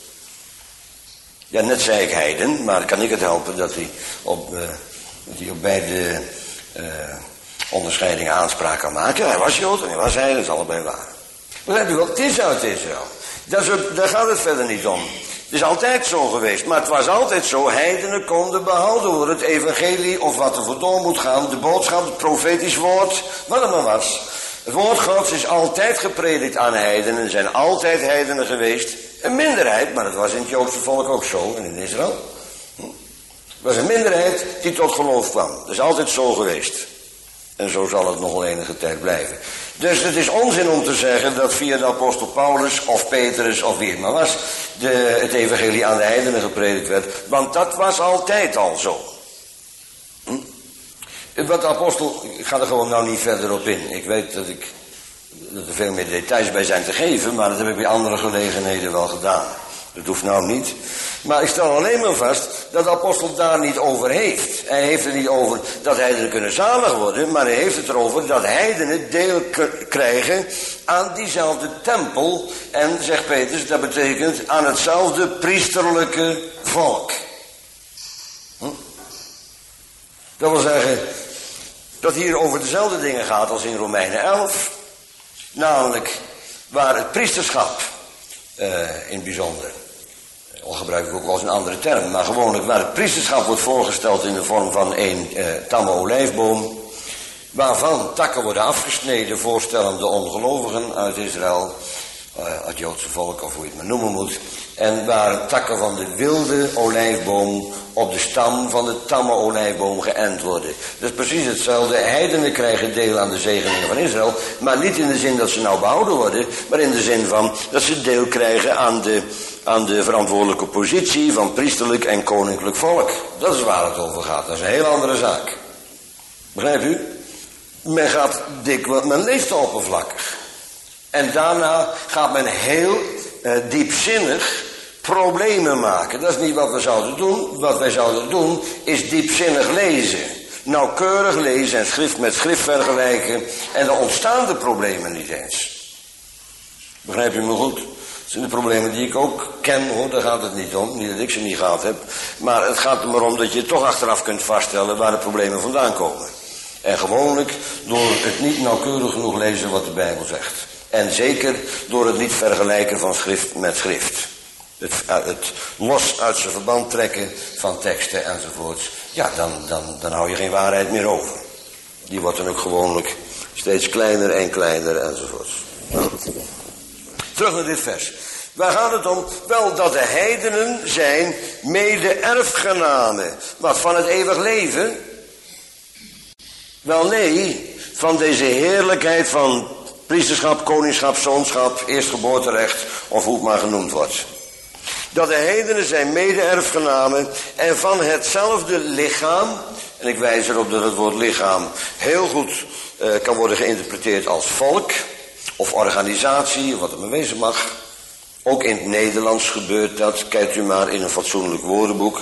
Ja, net zei ik heiden, maar kan ik het helpen dat hij op beide onderscheidingen aanspraak kan maken. Hij was Jood en hij was heiden, dat is allebei waar. Begrijpt u wel, het is uit Israël. Daar gaat het verder niet om. Het is altijd zo geweest, maar het was altijd zo, heidenen konden behouden worden. Het evangelie of wat er voor door moet gaan, de boodschap, het profetisch woord, wat het maar was. Het woord Gods is altijd gepredikt aan heidenen, zijn altijd heidenen geweest. Een minderheid, maar dat was in het Joodse volk ook zo en in Israël. Het was een minderheid die tot geloof kwam. Dat is altijd zo geweest. En zo zal het nog wel enige tijd blijven. Dus het is onzin om te zeggen dat via de apostel Paulus of Petrus of wie het maar was, het evangelie aan de heidenen gepredikt werd. Want dat was altijd al zo. Wat de apostel, ik ga er gewoon nou niet verder op in. Ik weet dat er veel meer details bij zijn te geven, maar dat heb ik bij andere gelegenheden wel gedaan. Dat hoeft nou niet. Maar ik stel alleen maar vast dat de apostel daar niet over heeft. Hij heeft het niet over dat heidenen kunnen zalig worden, maar hij heeft het erover dat heidenen deel krijgen aan diezelfde tempel. En, zegt Petrus, dat betekent aan hetzelfde priesterlijke volk. Dat wil zeggen dat hier over dezelfde dingen gaat als in Romeinen 11. Namelijk waar het priesterschap in het bijzonder, al gebruik ik ook wel eens een andere term, maar gewoonlijk waar het priesterschap wordt voorgesteld in de vorm van een tamme olijfboom, waarvan takken worden afgesneden voorstellende ongelovigen uit Israël, het Joodse volk of hoe je het maar noemen moet, en waar takken van de wilde olijfboom op de stam van de tamme olijfboom geënt worden. Dat is precies hetzelfde. Heidenen krijgen deel aan de zegeningen van Israël, maar niet in de zin dat ze nou behouden worden, maar in de zin van dat ze deel krijgen aan de verantwoordelijke positie van priesterlijk en koninklijk volk. Dat is waar het over gaat. Dat is een heel andere zaak. Begrijpt u? Men leest oppervlakkig. En daarna gaat men heel diepzinnig problemen maken. Dat is niet wat we zouden doen. Wat wij zouden doen is diepzinnig lezen. Nauwkeurig lezen en schrift met schrift vergelijken. En dan ontstaan de problemen niet eens. Begrijp je me goed? Dat zijn de problemen die ik ook ken, hoor. Daar gaat het niet om. Niet dat ik ze niet gehad heb. Maar het gaat er maar om dat je toch achteraf kunt vaststellen waar de problemen vandaan komen. En gewoonlijk door het niet nauwkeurig genoeg lezen wat de Bijbel zegt. En zeker door het niet vergelijken van schrift met schrift. Het los uit zijn verband trekken van teksten enzovoorts. Ja, dan hou je geen waarheid meer over. Die wordt dan ook gewoonlijk steeds kleiner en kleiner enzovoorts. Terug naar dit vers. Waar gaat het om? Wel, dat de heidenen zijn mede-erfgenamen. Wat, van het eeuwig leven? Wel nee, van deze heerlijkheid van priesterschap, koningschap, zoonschap, eerstgeboorterecht of hoe het maar genoemd wordt. Dat de heidenen zijn mede-erfgenamen en van hetzelfde lichaam, en ik wijs erop dat het woord lichaam heel goed kan worden geïnterpreteerd als volk of organisatie, wat het maar wezen mag. Ook in het Nederlands gebeurt dat, kijkt u maar in een fatsoenlijk woordenboek.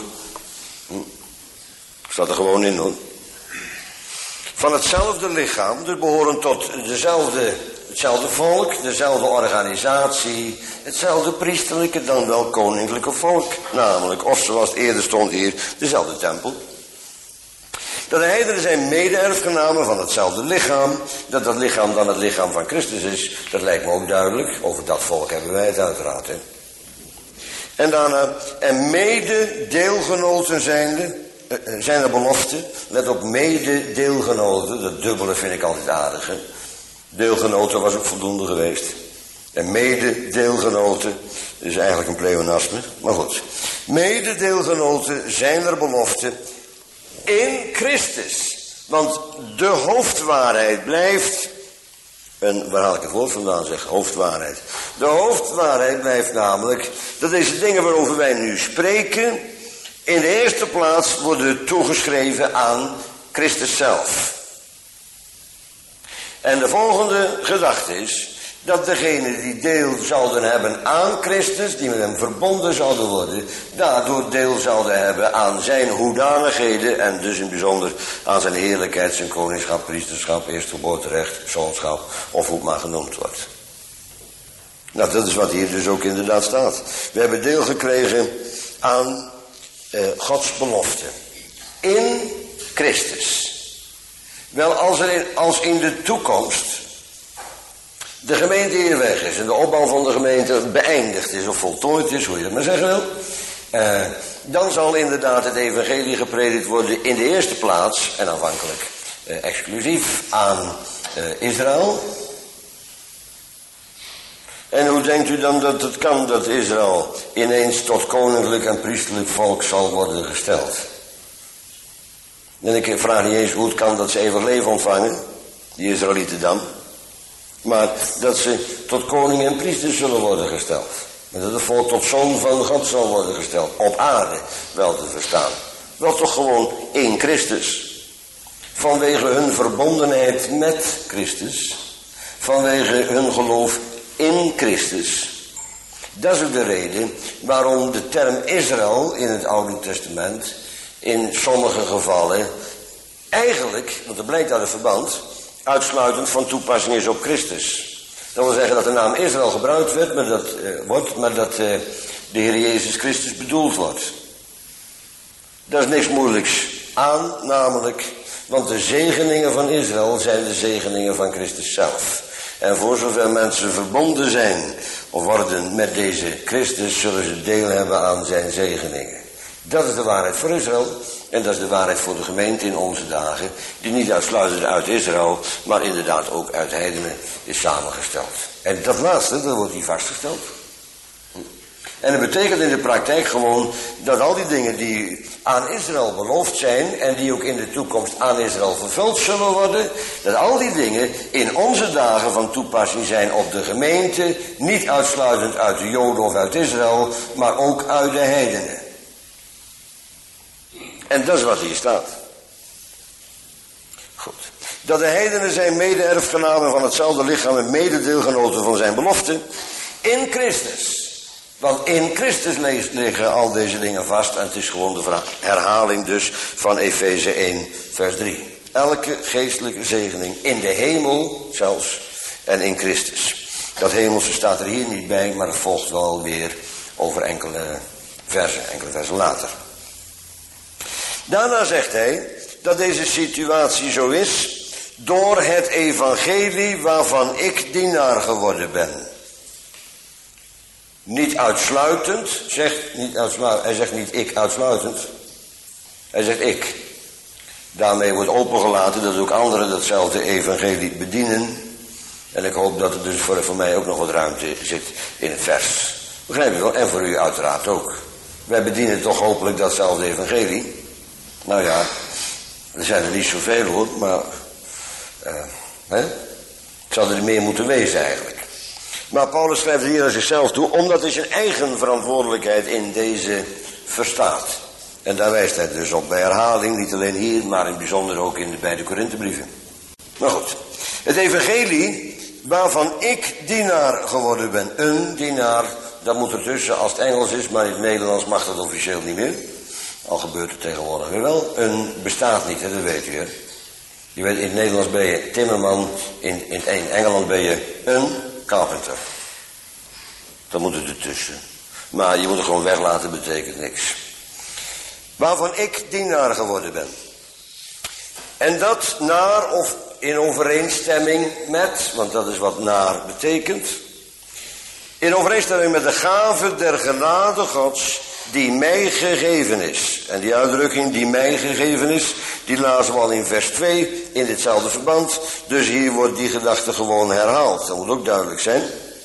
Staat er gewoon in, hoor. Van hetzelfde lichaam, dus behoren tot hetzelfde volk, dezelfde organisatie, hetzelfde priesterlijke dan wel koninklijke volk. Namelijk, of zoals het eerder stond hier, dezelfde tempel. Dat de heidenen zijn mede-erfgenamen van hetzelfde lichaam. Dat dat lichaam dan het lichaam van Christus is, dat lijkt me ook duidelijk. Over dat volk hebben wij het uiteraard. Hè. En daarna, en mede-deelgenoten zijn er beloften. Let op, mede-deelgenoten. Dat dubbele vind ik altijd aardig. Hè. Deelgenoten was ook voldoende geweest. En mede-deelgenoten is eigenlijk een pleonasme. Maar goed. Mede-deelgenoten zijn er beloften in Christus. Want de hoofdwaarheid blijft. En waar haal ik het woord vandaan zeg? Hoofdwaarheid. De hoofdwaarheid blijft namelijk dat deze dingen waarover wij nu spreken in de eerste plaats worden toegeschreven aan Christus zelf. En de volgende gedachte is dat degenen die deel zouden hebben aan Christus, die met hem verbonden zouden worden, daardoor deel zouden hebben aan zijn hoedanigheden en dus in het bijzonder aan zijn heerlijkheid, zijn koningschap, priesterschap, eerstgeboorterecht, zoonschap of hoe het maar genoemd wordt. Nou, dat is wat hier dus ook inderdaad staat. We hebben deel gekregen aan Gods belofte in Christus. Wel, als in de toekomst de gemeente hier weg is en de opbouw van de gemeente beëindigd is of voltooid is, hoe je dat maar zeggen wil, dan zal inderdaad het evangelie gepredikt worden in de eerste plaats en aanvankelijk exclusief aan Israël. En hoe denkt u dan dat het kan dat Israël ineens tot koninklijk en priesterlijk volk zal worden gesteld? En ik vraag niet eens hoe het kan dat ze eeuwig leven ontvangen, die Israëlieten dan. Maar dat ze tot koning en priester zullen worden gesteld. En dat het volk tot zoon van God zal worden gesteld. Op aarde wel te verstaan. Wel toch gewoon in Christus. Vanwege hun verbondenheid met Christus. Vanwege hun geloof in Christus. Dat is ook de reden waarom de term Israël in het Oude Testament in sommige gevallen eigenlijk, want dat blijkt uit het verband, uitsluitend van toepassing is op Christus. Dat wil zeggen dat de naam Israël gebruikt maar dat de Heer Jezus Christus bedoeld wordt. Daar is niks moeilijks aan, namelijk, want de zegeningen van Israël zijn de zegeningen van Christus zelf. En voor zover mensen verbonden zijn of worden met deze Christus, zullen ze deel hebben aan zijn zegeningen. Dat is de waarheid voor Israël en dat is de waarheid voor de gemeente in onze dagen, die niet uitsluitend uit Israël, maar inderdaad ook uit heidenen is samengesteld. En dat laatste, dat wordt hier vastgesteld. En dat betekent in de praktijk gewoon dat al die dingen die aan Israël beloofd zijn en die ook in de toekomst aan Israël vervuld zullen worden, dat al die dingen in onze dagen van toepassing zijn op de gemeente, niet uitsluitend uit de Joden of uit Israël, maar ook uit de heidenen. En dat is wat hier staat. Goed. Dat de heidenen zijn mede-erfgenamen van hetzelfde lichaam en mededeelgenoten van zijn belofte in Christus. Want in Christus liggen al deze dingen vast en het is gewoon de herhaling dus van Efeze 1 vers 3. Elke geestelijke zegening in de hemel zelfs en in Christus. Dat hemelse staat er hier niet bij, maar het volgt wel weer over enkele versen later. Daarna zegt hij dat deze situatie zo is door het evangelie waarvan ik dienaar geworden ben. Niet uitsluitend, hij zegt niet ik uitsluitend, hij zegt ik. Daarmee wordt opengelaten dat ook anderen datzelfde evangelie bedienen. En ik hoop dat er dus voor mij ook nog wat ruimte zit in het vers. Begrijp je wel? En voor u uiteraard ook. Wij bedienen toch hopelijk datzelfde evangelie. Nou ja, er zijn er niet zoveel hoor, maar het zou er meer moeten wezen eigenlijk. Maar Paulus schrijft hier aan zichzelf toe, omdat hij zijn eigen verantwoordelijkheid in deze verstaat. En daar wijst hij dus op bij herhaling, niet alleen hier, maar in het bijzonder ook in de beide Korinthebrieven. Nou goed, het evangelie waarvan ik dienaar geworden ben. Een dienaar, dat moet ertussen als het Engels is, maar in het Nederlands mag dat officieel niet meer. Al gebeurt het tegenwoordig weer wel. Een bestaat niet, hè, dat weet u hè. Je weet, in het Nederlands ben je timmerman, in Engeland ben je een carpenter. Dat moet er tussen. Maar je moet het gewoon weglaten, betekent niks. Waarvan ik dienaar geworden ben. En dat naar of in overeenstemming met, want dat is wat naar betekent. In overeenstemming met de gave der genade Gods die mij gegeven is. En die uitdrukking die mij gegeven is, die lazen we al in vers 2 in ditzelfde verband. Dus hier wordt die gedachte gewoon herhaald. Dat moet ook duidelijk zijn.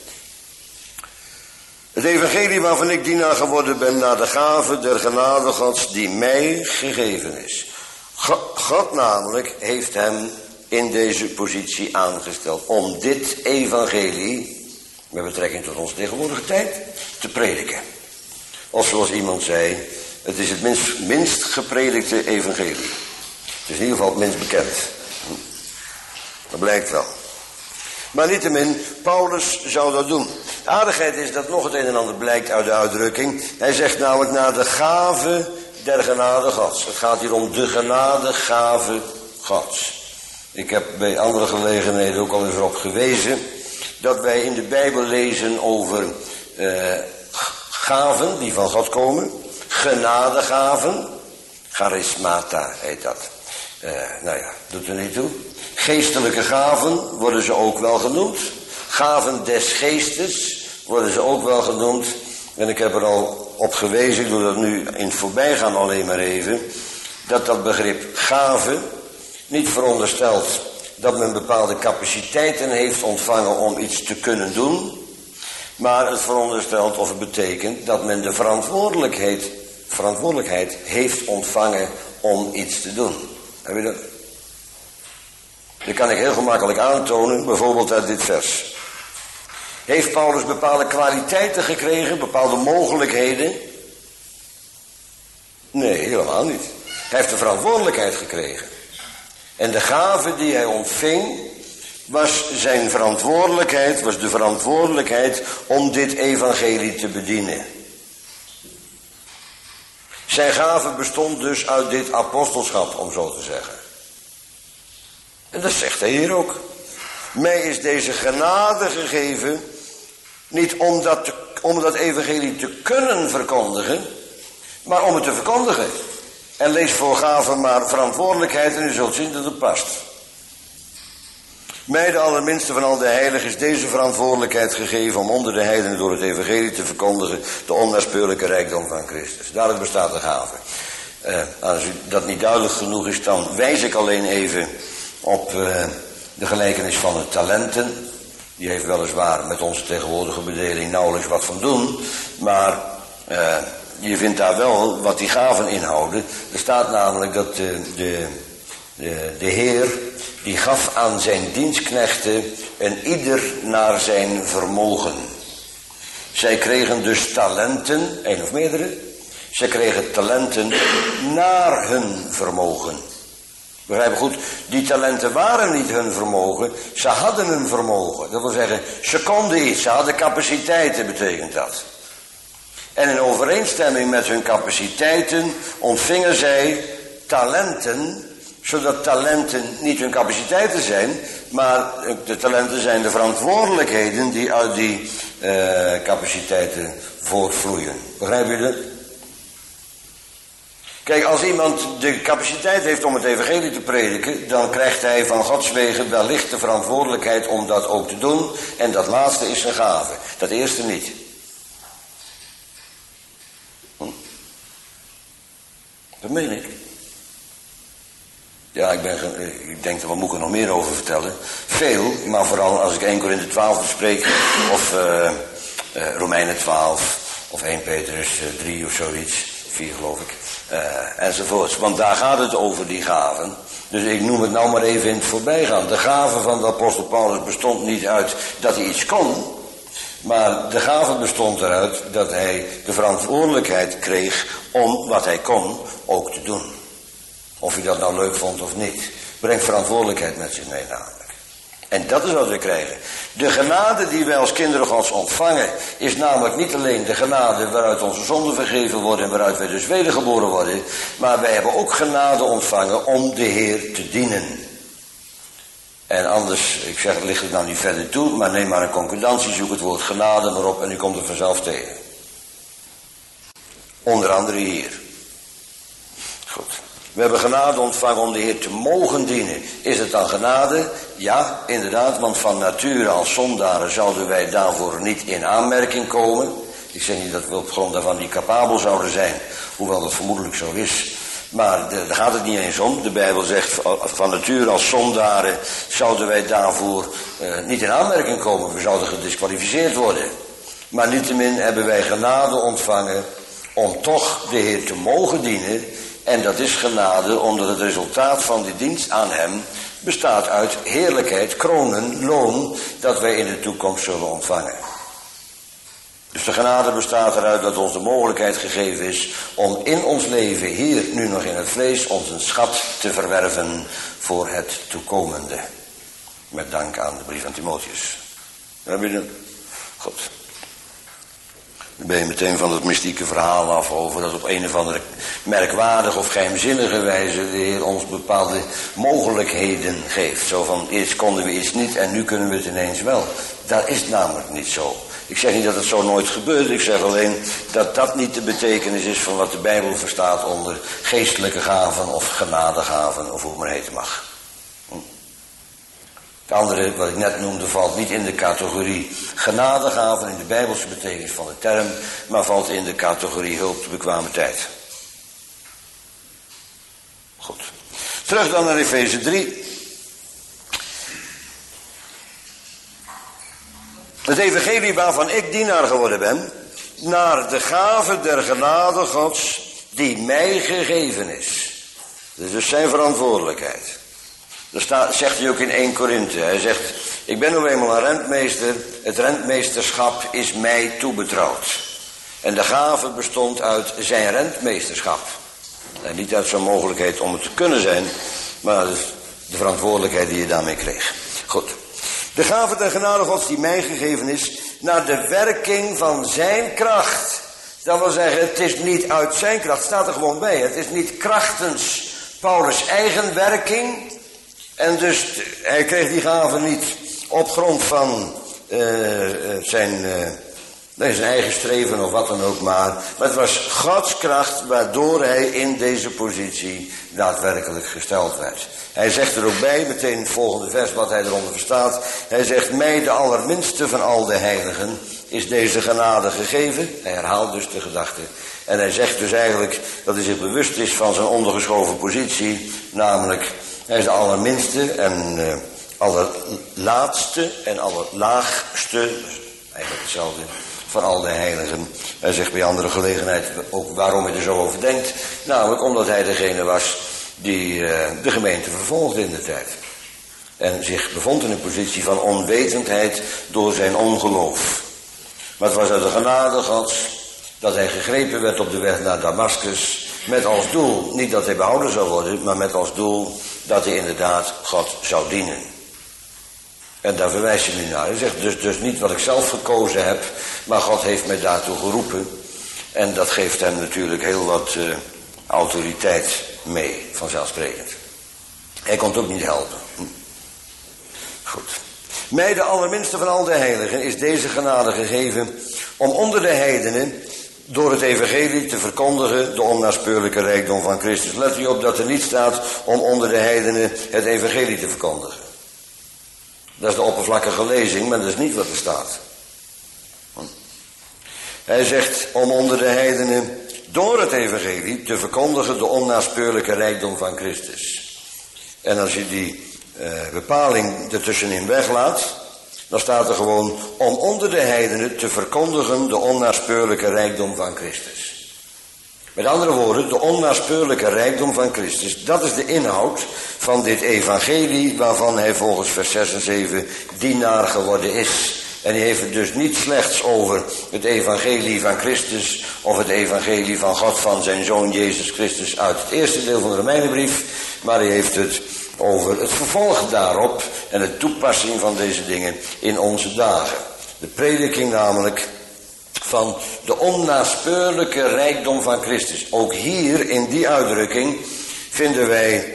Het evangelie waarvan ik dienaar geworden ben naar de gave der genade Gods die mij gegeven is. God namelijk heeft hem in deze positie aangesteld om dit evangelie, met betrekking tot onze tegenwoordige tijd, te prediken. Of zoals iemand zei, het is het minst gepredikte evangelie. Het is in ieder geval het minst bekend. Dat blijkt wel. Maar niettemin, Paulus zou dat doen. De aardigheid is dat nog het een en ander blijkt uit de uitdrukking. Hij zegt namelijk naar de gave der genade Gods. Het gaat hier om de genadegave Gods. Ik heb bij andere gelegenheden ook al eens erop gewezen dat wij in de Bijbel lezen over gaven die van God komen. Genadegaven. Charismata heet dat. Nou ja, doet er niet toe. Geestelijke gaven worden ze ook wel genoemd. Gaven des geestes worden ze ook wel genoemd. En ik heb er al op gewezen, ik doe dat nu in het voorbijgaan alleen maar even, dat begrip gave niet veronderstelt dat men bepaalde capaciteiten heeft ontvangen om iets te kunnen doen. Maar het veronderstelt of het betekent dat men de verantwoordelijkheid heeft ontvangen om iets te doen. Heb je dat? Dat kan ik heel gemakkelijk aantonen, bijvoorbeeld uit dit vers. Heeft Paulus bepaalde kwaliteiten gekregen, bepaalde mogelijkheden? Nee, helemaal niet. Hij heeft de verantwoordelijkheid gekregen. En de gave die hij ontving, was de verantwoordelijkheid om dit evangelie te bedienen. Zijn gave bestond dus uit dit apostelschap, om zo te zeggen. En dat zegt hij hier ook. Mij is deze genade gegeven, niet om dat evangelie te kunnen verkondigen, maar om het te verkondigen. En lees voor gave maar verantwoordelijkheid en u zult zien dat het past. Mij, de allerminste van al de heiligen, is deze verantwoordelijkheid gegeven om onder de heidenen door het evangelie te verkondigen de onnaspeurlijke rijkdom van Christus. Daaruit bestaat de gave. Als u dat niet duidelijk genoeg is, dan wijs ik alleen even op de gelijkenis van de talenten. Die heeft weliswaar met onze tegenwoordige bedeling nauwelijks wat van doen, maar je vindt daar wel wat die gaven inhouden. Er staat namelijk dat de Heer, die gaf aan zijn dienstknechten en ieder naar zijn vermogen. Zij kregen dus talenten, één of meerdere. Zij kregen talenten naar hun vermogen. Begrijp je goed? Die talenten waren niet hun vermogen, ze hadden een vermogen. Dat wil zeggen, ze konden iets, ze hadden capaciteiten, betekent dat. En in overeenstemming met hun capaciteiten ontvingen zij talenten, zodat talenten niet hun capaciteiten zijn, maar de talenten zijn de verantwoordelijkheden die uit die capaciteiten voortvloeien. Begrijp je dat? Kijk, als iemand de capaciteit heeft om het evangelie te prediken, dan krijgt hij van Gods wegen wellicht de verantwoordelijkheid om dat ook te doen. En dat laatste is zijn gave. Dat eerste niet. Dat meen ik. Ja, ik denk dat we er nog meer over vertellen. Veel, maar vooral als ik 1 Korinthe 12 bespreek, of Romeinen 12, of 1 Petrus 3 of zoiets, 4 geloof ik, enzovoorts. Want daar gaat het over, die gaven. Dus ik noem het nou maar even in het voorbijgaan. De gave van de apostel Paulus bestond niet uit dat hij iets kon, maar de gave bestond eruit dat hij de verantwoordelijkheid kreeg om wat hij kon ook te doen. Of hij dat nou leuk vond of niet. Brengt verantwoordelijkheid met zich mee namelijk. En dat is wat we krijgen. De genade die wij als kinderen Gods ontvangen is namelijk niet alleen de genade waaruit onze zonden vergeven worden en waaruit wij dus wedergeboren worden. Maar wij hebben ook genade ontvangen om de Heer te dienen. En anders, ik zeg, ligt het nou niet verder toe, maar neem maar een concordantie, zoek het woord genade maar op en u komt er vanzelf tegen. Onder andere hier. Goed. We hebben genade ontvangen om de Heer te mogen dienen. Is het dan genade? Ja, inderdaad, want van nature als zondaren zouden wij daarvoor niet in aanmerking komen. Ik zeg niet dat we op grond daarvan niet capabel zouden zijn, hoewel dat vermoedelijk zo is. Maar daar gaat het niet eens om. De Bijbel zegt van nature als zondaren zouden wij daarvoor niet in aanmerking komen. We zouden gedisqualificeerd worden. Maar niettemin hebben wij genade ontvangen om toch de Heer te mogen dienen. En dat is genade omdat het resultaat van die dienst aan hem bestaat uit heerlijkheid, kronen, loon, dat wij in de toekomst zullen ontvangen. Dus de genade bestaat eruit dat ons de mogelijkheid gegeven is om in ons leven, hier nu nog in het vlees, ons een schat te verwerven voor het toekomende. Met dank aan de brief aan Timotheus. Heb je dat? Goed. Dan ben je meteen van het mystieke verhaal af over dat op een of andere merkwaardige of geheimzinnige wijze de Heer ons bepaalde mogelijkheden geeft. Zo van, eerst konden we iets niet en nu kunnen we het ineens wel. Dat is namelijk niet zo. Ik zeg niet dat het zo nooit gebeurt, ik zeg alleen dat dat niet de betekenis is van wat de Bijbel verstaat onder geestelijke gaven of genadegaven of hoe het maar heten mag. Het andere, wat ik net noemde, valt niet in de categorie genadegaven in de Bijbelse betekenis van de term, maar valt in de categorie hulp te bekwame tijd. Goed. Terug dan naar Efeze 3. Het evangelie waarvan ik dienaar geworden ben, naar de gave der genade Gods die mij gegeven is. Dat is dus zijn verantwoordelijkheid. Dat zegt hij ook in 1 Korinthe. Hij zegt, ik ben nou eenmaal een rentmeester, het rentmeesterschap is mij toebetrouwd. En de gave bestond uit zijn rentmeesterschap. En niet uit zo'n mogelijkheid om het te kunnen zijn, maar de verantwoordelijkheid die je daarmee kreeg. Goed. De gave der genade Gods die mij gegeven is, naar de werking van zijn kracht. Dat wil zeggen, het is niet uit zijn kracht, het staat er gewoon bij. Het is niet krachtens Paulus' eigen werking. En dus hij kreeg die gave niet op grond van zijn eigen streven of wat dan ook maar. Maar het was Gods kracht waardoor hij in deze positie daadwerkelijk gesteld werd. Hij zegt er ook bij, meteen het volgende vers wat hij eronder verstaat. Hij zegt, mij de allerminste van al de heiligen is deze genade gegeven. Hij herhaalt dus de gedachte. En hij zegt dus eigenlijk dat hij zich bewust is van zijn ondergeschoven positie. Namelijk, hij is de allerminste en allerlaatste en allerlaagste. Dus eigenlijk hetzelfde van al de heiligen. Hij zegt bij andere gelegenheid ook waarom hij er zo over denkt. Namelijk omdat hij degene was die de gemeente vervolgde in de tijd. En zich bevond in een positie van onwetendheid door zijn ongeloof. Maar het was uit de genade Gods dat hij gegrepen werd op de weg naar Damascus. Met als doel, niet dat hij behouden zou worden, maar met als doel dat hij inderdaad God zou dienen. En daar verwijst hij nu naar. Hij zegt dus niet wat ik zelf gekozen heb, maar God heeft mij daartoe geroepen. En dat geeft hem natuurlijk heel wat autoriteit mee, vanzelfsprekend. Hij kon het ook niet helpen. Goed. Mij de allerminste van al de heiligen is deze genade gegeven om onder de heidenen door het evangelie te verkondigen de onnaspeurlijke rijkdom van Christus. Let u op dat er niet staat om onder de heidenen het evangelie te verkondigen. Dat is de oppervlakkige lezing, maar dat is niet wat er staat. Hij zegt om onder de heidenen door het evangelie te verkondigen de onnaspeurlijke rijkdom van Christus. En als je die bepaling ertussenin weglaat, dan staat er gewoon om onder de heidenen te verkondigen de onnaspeurlijke rijkdom van Christus. Met andere woorden, de onnaspeurlijke rijkdom van Christus, dat is de inhoud van dit evangelie waarvan hij volgens vers 6 en 7 dienaar geworden is. En hij heeft het dus niet slechts over het evangelie van Christus of het evangelie van God van zijn Zoon Jezus Christus uit het eerste deel van de Romeinenbrief, maar hij heeft het over het vervolg daarop en de toepassing van deze dingen in onze dagen. De prediking namelijk van de onnaspeurlijke rijkdom van Christus. Ook hier in die uitdrukking vinden wij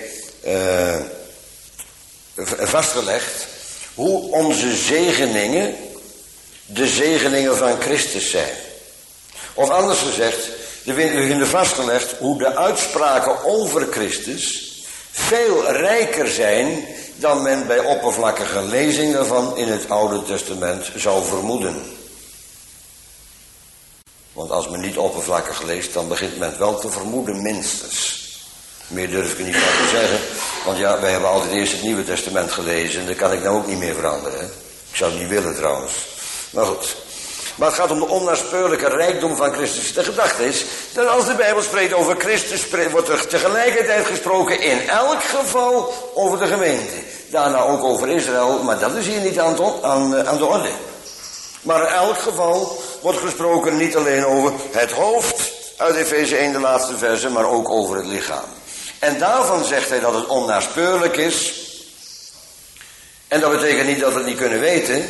vastgelegd hoe onze zegeningen de zegeningen van Christus zijn. Of anders gezegd, we vinden vastgelegd hoe de uitspraken over Christus veel rijker zijn dan men bij oppervlakkige lezing daarvan in het Oude Testament zou vermoeden. Want als men niet oppervlakkig leest, dan begint men wel te vermoeden minstens. Meer durf ik niet van te zeggen, want ja, wij hebben altijd eerst het Nieuwe Testament gelezen en dat kan ik nou ook niet meer veranderen. Hè? Ik zou het niet willen trouwens. Maar goed. Maar het gaat om de onnaspeurlijke rijkdom van Christus. De gedachte is dat als de Bijbel spreekt over Christus, wordt er tegelijkertijd gesproken in elk geval over de gemeente. Daarna ook over Israël, maar dat is hier niet aan de orde. Maar in elk geval wordt gesproken niet alleen over het hoofd uit Efeze 1 de laatste verse, maar ook over het lichaam. En daarvan zegt hij dat het onnaspeurlijk is. En dat betekent niet dat we het niet kunnen weten.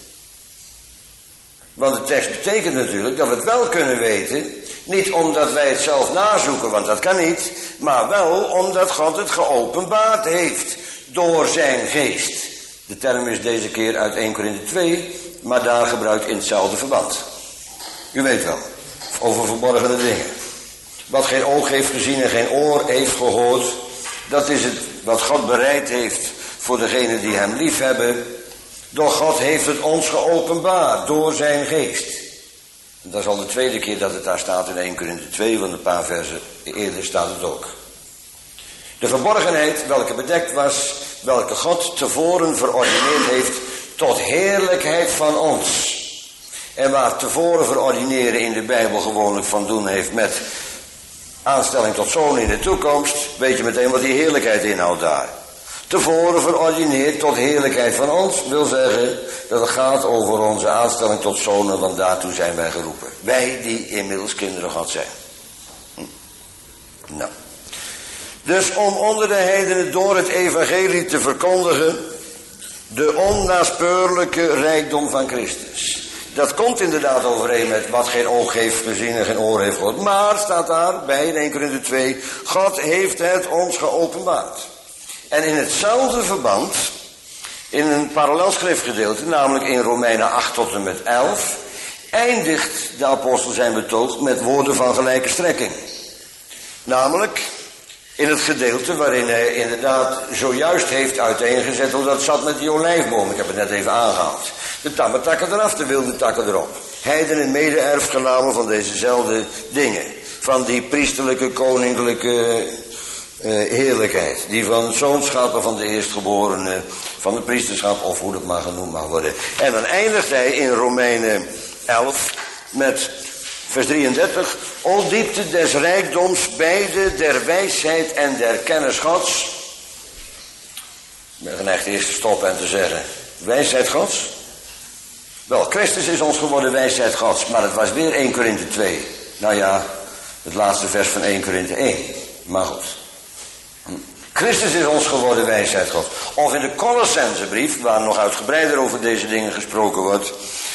Want de tekst betekent natuurlijk dat we het wel kunnen weten. Niet omdat wij het zelf nazoeken, want dat kan niet. Maar wel omdat God het geopenbaard heeft door zijn geest. De term is deze keer uit 1 Korinthe 2, maar daar gebruikt in hetzelfde verband. U weet wel, over verborgene dingen. Wat geen oog heeft gezien en geen oor heeft gehoord, dat is het wat God bereid heeft voor degenen die hem lief hebben. Doch God heeft het ons geopenbaard door zijn geest. En dat is al de tweede keer dat het daar staat in 1 Korinthe 2, want een paar versen eerder staat het ook. De verborgenheid welke bedekt was, welke God tevoren verordineerd heeft tot heerlijkheid van ons. En waar tevoren verordineren in de Bijbel gewoonlijk van doen heeft met aanstelling tot zoon in de toekomst, weet je meteen wat die heerlijkheid inhoudt daar. Tevoren verordineerd tot heerlijkheid van ons wil zeggen dat het gaat over onze aanstelling tot zonen, want daartoe zijn wij geroepen. Wij die inmiddels kinderen God zijn. Nou. Dus om onder de heidenen door het evangelie te verkondigen de onnaspeurlijke rijkdom van Christus. Dat komt inderdaad overeen met wat geen oog heeft gezien en geen oor heeft gehoord. Maar staat daar bij in 1 Korinthe 2, God heeft het ons geopenbaard. En in hetzelfde verband, in een parallel schriftgedeelte, namelijk in Romeinen 8 tot en met 11, eindigt de apostel zijn betoog met woorden van gelijke strekking. Namelijk in het gedeelte waarin hij inderdaad zojuist heeft uiteengezet hoe dat zat met die olijfboom. Ik heb het net even aangehaald. De tamme takken eraf, de wilde takken erop. Heiden en mede-erfgenamen van dezezelfde dingen. Van die priesterlijke, koninklijke heerlijkheid. Die van het zoonschap en van de eerstgeborene, van het priesterschap, of hoe dat maar genoemd mag worden. En dan eindigt hij in Romeinen 11 met vers 33. O diepte des rijkdoms, beide der wijsheid en der kennis Gods. Ik ben geneigd eerst te stoppen en te zeggen, wijsheid Gods? Wel, Christus is ons geworden wijsheid Gods, maar het was weer 1 Korinthe 2. Nou ja, het laatste vers van 1 Korinthe 1. Maar goed. Christus is ons geworden wijsheid Gods. Of in de Colossensebrief, waar nog uitgebreider over deze dingen gesproken wordt.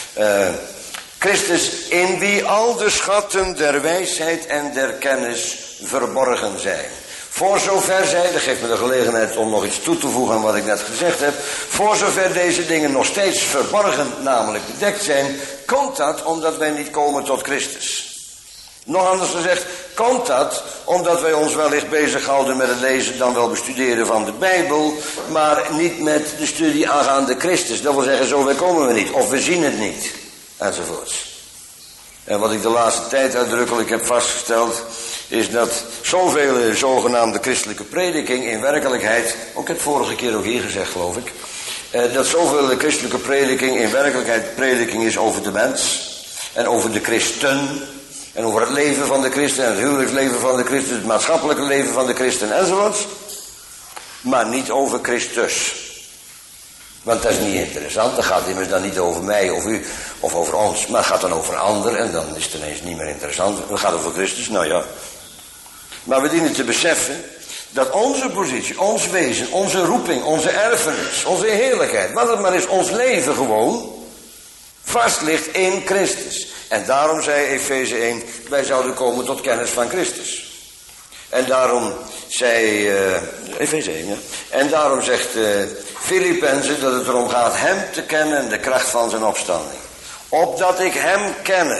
Christus in wie al de schatten der wijsheid en der kennis verborgen zijn. Voor zover zij, dat geeft me de gelegenheid om nog iets toe te voegen aan wat ik net gezegd heb. Voor zover deze dingen nog steeds verborgen, namelijk bedekt zijn, komt dat omdat wij niet komen tot Christus. Nog anders gezegd, komt dat omdat wij ons wellicht bezighouden met het lezen dan wel bestuderen van de Bijbel, maar niet met de studie aangaande Christus. Dat wil zeggen, zo ver komen we niet, of we zien het niet, enzovoorts. En wat ik de laatste tijd uitdrukkelijk heb vastgesteld, is dat zoveel zogenaamde christelijke prediking in werkelijkheid, ook het vorige keer ook hier gezegd geloof ik, dat zoveel christelijke prediking in werkelijkheid prediking is over de mens en over de christen en over het leven van de christen en het huwelijksleven van de christen, het maatschappelijke leven van de christen enzovoort, maar niet over Christus. Want dat is niet interessant, dat gaat immers dan niet over mij of u of over ons, maar het gaat dan over een ander en dan is het ineens niet meer interessant. Het gaat over Christus, nou ja. Maar we dienen te beseffen dat onze positie, ons wezen, onze roeping, onze erfenis, onze heerlijkheid, wat het maar is, ons leven gewoon, vast ligt in Christus. En daarom zei Efeze 1, wij zouden komen tot kennis van Christus. En daarom zei Efeze 1, ja. En daarom zegt Filippenzen dat het erom gaat hem te kennen en de kracht van zijn opstanding. Opdat ik hem kenne.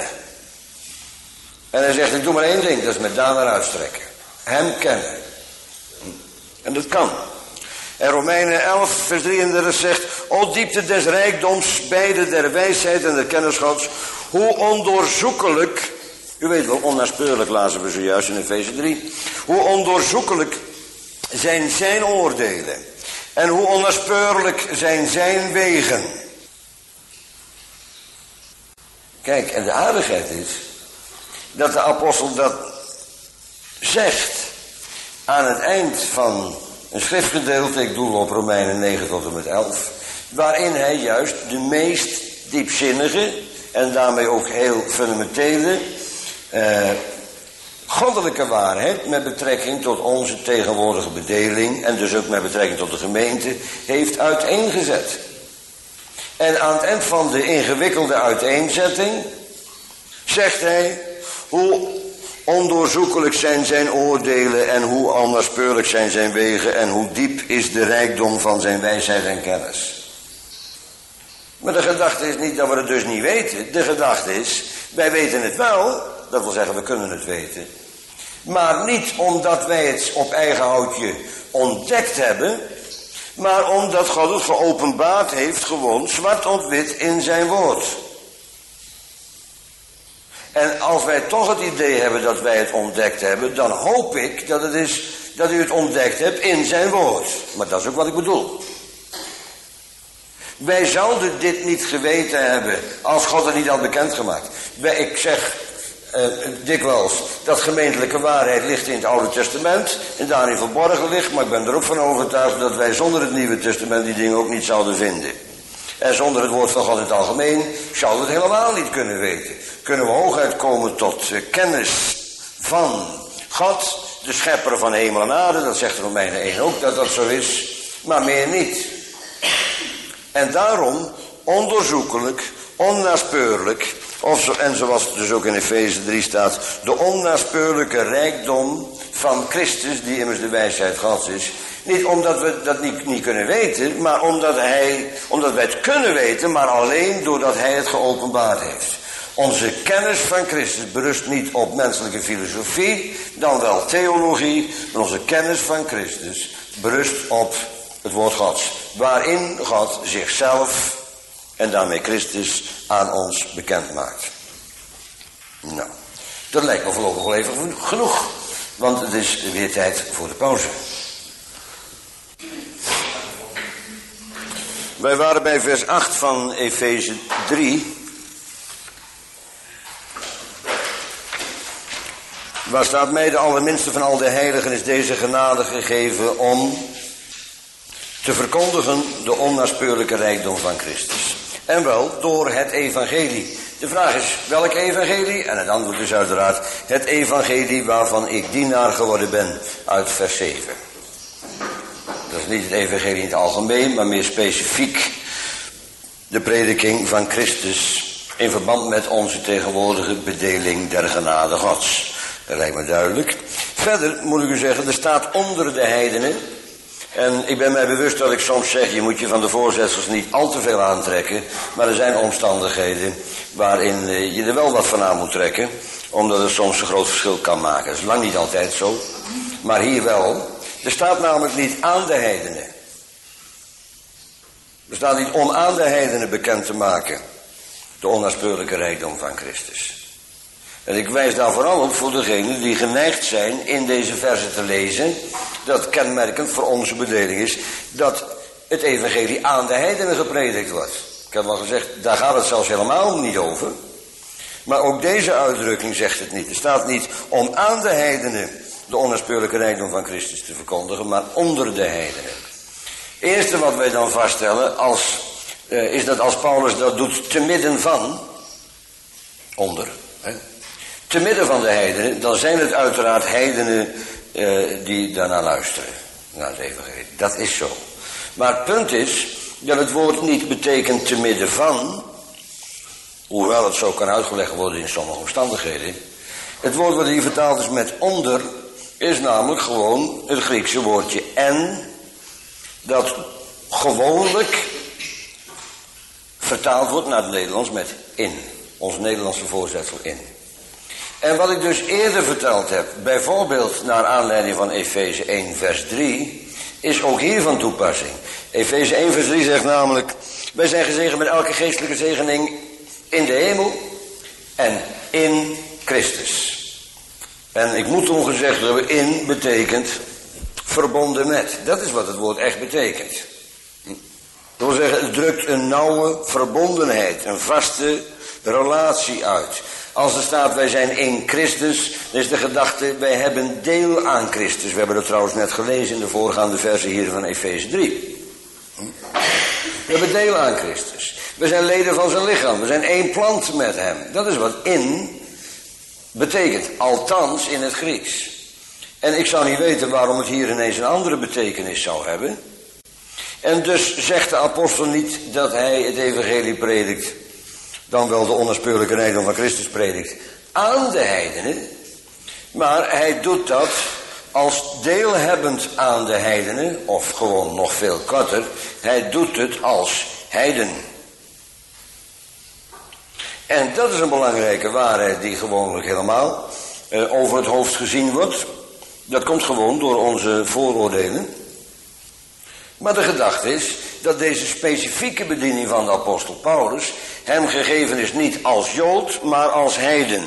En hij zegt, ik doe maar één ding, dat is met daar naar uitstrekken. Hem kennen. En dat kan. En Romeinen 11 vers 33 zegt, o diepte des rijkdoms, beide der wijsheid en der kennis Gods, hoe ondoorzoekelijk, u weet wel, onnaspeurlijk lazen we zojuist in Efeze 3, hoe ondoorzoekelijk zijn zijn oordelen en hoe onnaspeurlijk zijn zijn wegen. Kijk, en de aardigheid is dat de apostel dat zegt aan het eind van een schriftgedeelte, ik doel op Romeinen 9 tot en met 11, waarin hij juist de meest diepzinnige en daarmee ook heel fundamentele goddelijke waarheid met betrekking tot onze tegenwoordige bedeling en dus ook met betrekking tot de gemeente heeft uiteengezet. En aan het eind van de ingewikkelde uiteenzetting zegt hij hoe ondoorzoekelijk zijn zijn oordelen en hoe onnaspeurlijk zijn zijn wegen en hoe diep is de rijkdom van zijn wijsheid en kennis. Maar de gedachte is niet dat we het dus niet weten. De gedachte is, wij weten het wel, dat wil zeggen we kunnen het weten. Maar niet omdat wij het op eigen houtje ontdekt hebben, maar omdat God het geopenbaard heeft gewoon zwart op wit in zijn woord. En als wij toch het idee hebben dat wij het ontdekt hebben, dan hoop ik dat het is dat u het ontdekt hebt in zijn woord. Maar dat is ook wat ik bedoel. Wij zouden dit niet geweten hebben als God het niet had bekendgemaakt. Ik zeg dikwijls dat gemeentelijke waarheid ligt in het Oude Testament en daarin verborgen ligt, maar ik ben er ook van overtuigd dat wij zonder het Nieuwe Testament die dingen ook niet zouden vinden. En zonder het woord van God in het algemeen zouden we het helemaal niet kunnen weten. Kunnen we hooguit komen tot kennis van God, de schepper van hemel en aarde. Dat zegt Romeinen 1 ook dat dat zo is, maar meer niet. En daarom onderzoekelijk, onnaspeurlijk, en zoals het dus ook in Efeze 3 staat, de onnaspeurlijke rijkdom van Christus, die immers de wijsheid Gods is. Niet omdat we dat niet kunnen weten, maar omdat wij het kunnen weten, maar alleen doordat hij het geopenbaard heeft. Onze kennis van Christus berust niet op menselijke filosofie, dan wel theologie, maar onze kennis van Christus berust op het woord Gods, waarin God zichzelf en daarmee Christus aan ons bekend maakt. Nou, dat lijkt me voorlopig wel even genoeg, want het is weer tijd voor de pauze. Wij waren bij vers 8 van Efeze 3. Waar staat: mij de allerminste van al de heiligen is deze genade gegeven om te verkondigen de onnaspeurlijke rijkdom van Christus. En wel door het evangelie. De vraag is, welk evangelie? En het antwoord is uiteraard het evangelie waarvan ik dienaar geworden ben, uit vers 7. Dat is niet het evangelie in het algemeen, maar meer specifiek de prediking van Christus in verband met onze tegenwoordige bedeling der genade Gods. Dat lijkt me duidelijk. Verder moet ik u zeggen, er staat onder de heidenen. En ik ben mij bewust dat ik soms zeg, je moet je van de voorzetsels niet al te veel aantrekken. Maar er zijn omstandigheden waarin je er wel wat van aan moet trekken. Omdat het soms een groot verschil kan maken. Dat is lang niet altijd zo. Maar hier wel. Er staat namelijk niet aan de heidenen. Er staat niet om aan de heidenen bekend te maken de onnaspeurlijke rijkdom van Christus. En ik wijs daar vooral op voor degenen die geneigd zijn in deze verzen te lezen, dat kenmerkend voor onze bedeling is, dat het evangelie aan de heidenen gepredikt wordt. Ik heb al gezegd, daar gaat het zelfs helemaal niet over. Maar ook deze uitdrukking zegt het niet. Er staat niet om aan de heidenen de onnaspeurlijke rijkdom van Christus te verkondigen, maar onder de heidenen. Het eerste wat wij dan vaststellen is dat als Paulus dat doet te midden van, te midden van de heidenen, dan zijn het uiteraard heidenen die daarnaar luisteren, naar het evangelie. Dat is zo. Maar het punt is dat het woord niet betekent te midden van, hoewel het zo kan uitgelegd worden in sommige omstandigheden. Het woord wat hier vertaald is met onder, is namelijk gewoon het Griekse woordje en, dat gewoonlijk vertaald wordt naar het Nederlands met in. Ons Nederlandse voorzetsel in. En wat ik dus eerder verteld heb, bijvoorbeeld naar aanleiding van Efeze 1 vers 3, is ook hier van toepassing. Efeze 1 vers 3 zegt namelijk, wij zijn gezegend met elke geestelijke zegening in de hemel en in Christus. En ik moet toen gezegd hebben, in betekent verbonden met. Dat is wat het woord echt betekent. Dat wil zeggen, het drukt een nauwe verbondenheid, een vaste relatie uit. Als er staat, wij zijn in Christus, dan is de gedachte, wij hebben deel aan Christus. We hebben dat trouwens net gelezen in de voorgaande versen hier van Efeze 3. We hebben deel aan Christus. We zijn leden van zijn lichaam. We zijn één plant met hem. Dat is wat in betekent. Althans in het Grieks. En ik zou niet weten waarom het hier ineens een andere betekenis zou hebben. En dus zegt de apostel niet dat hij het evangelie predikt, dan wel de onnaspeurlijke rijkdom van Christus predikt, aan de heidenen. Maar hij doet dat als deelhebbend aan de heidenen, of gewoon nog veel korter, hij doet het als heiden. En dat is een belangrijke waarheid die gewoonlijk helemaal over het hoofd gezien wordt. Dat komt gewoon door onze vooroordelen. Maar de gedachte is dat deze specifieke bediening van de apostel Paulus hem gegeven is niet als Jood, maar als heiden.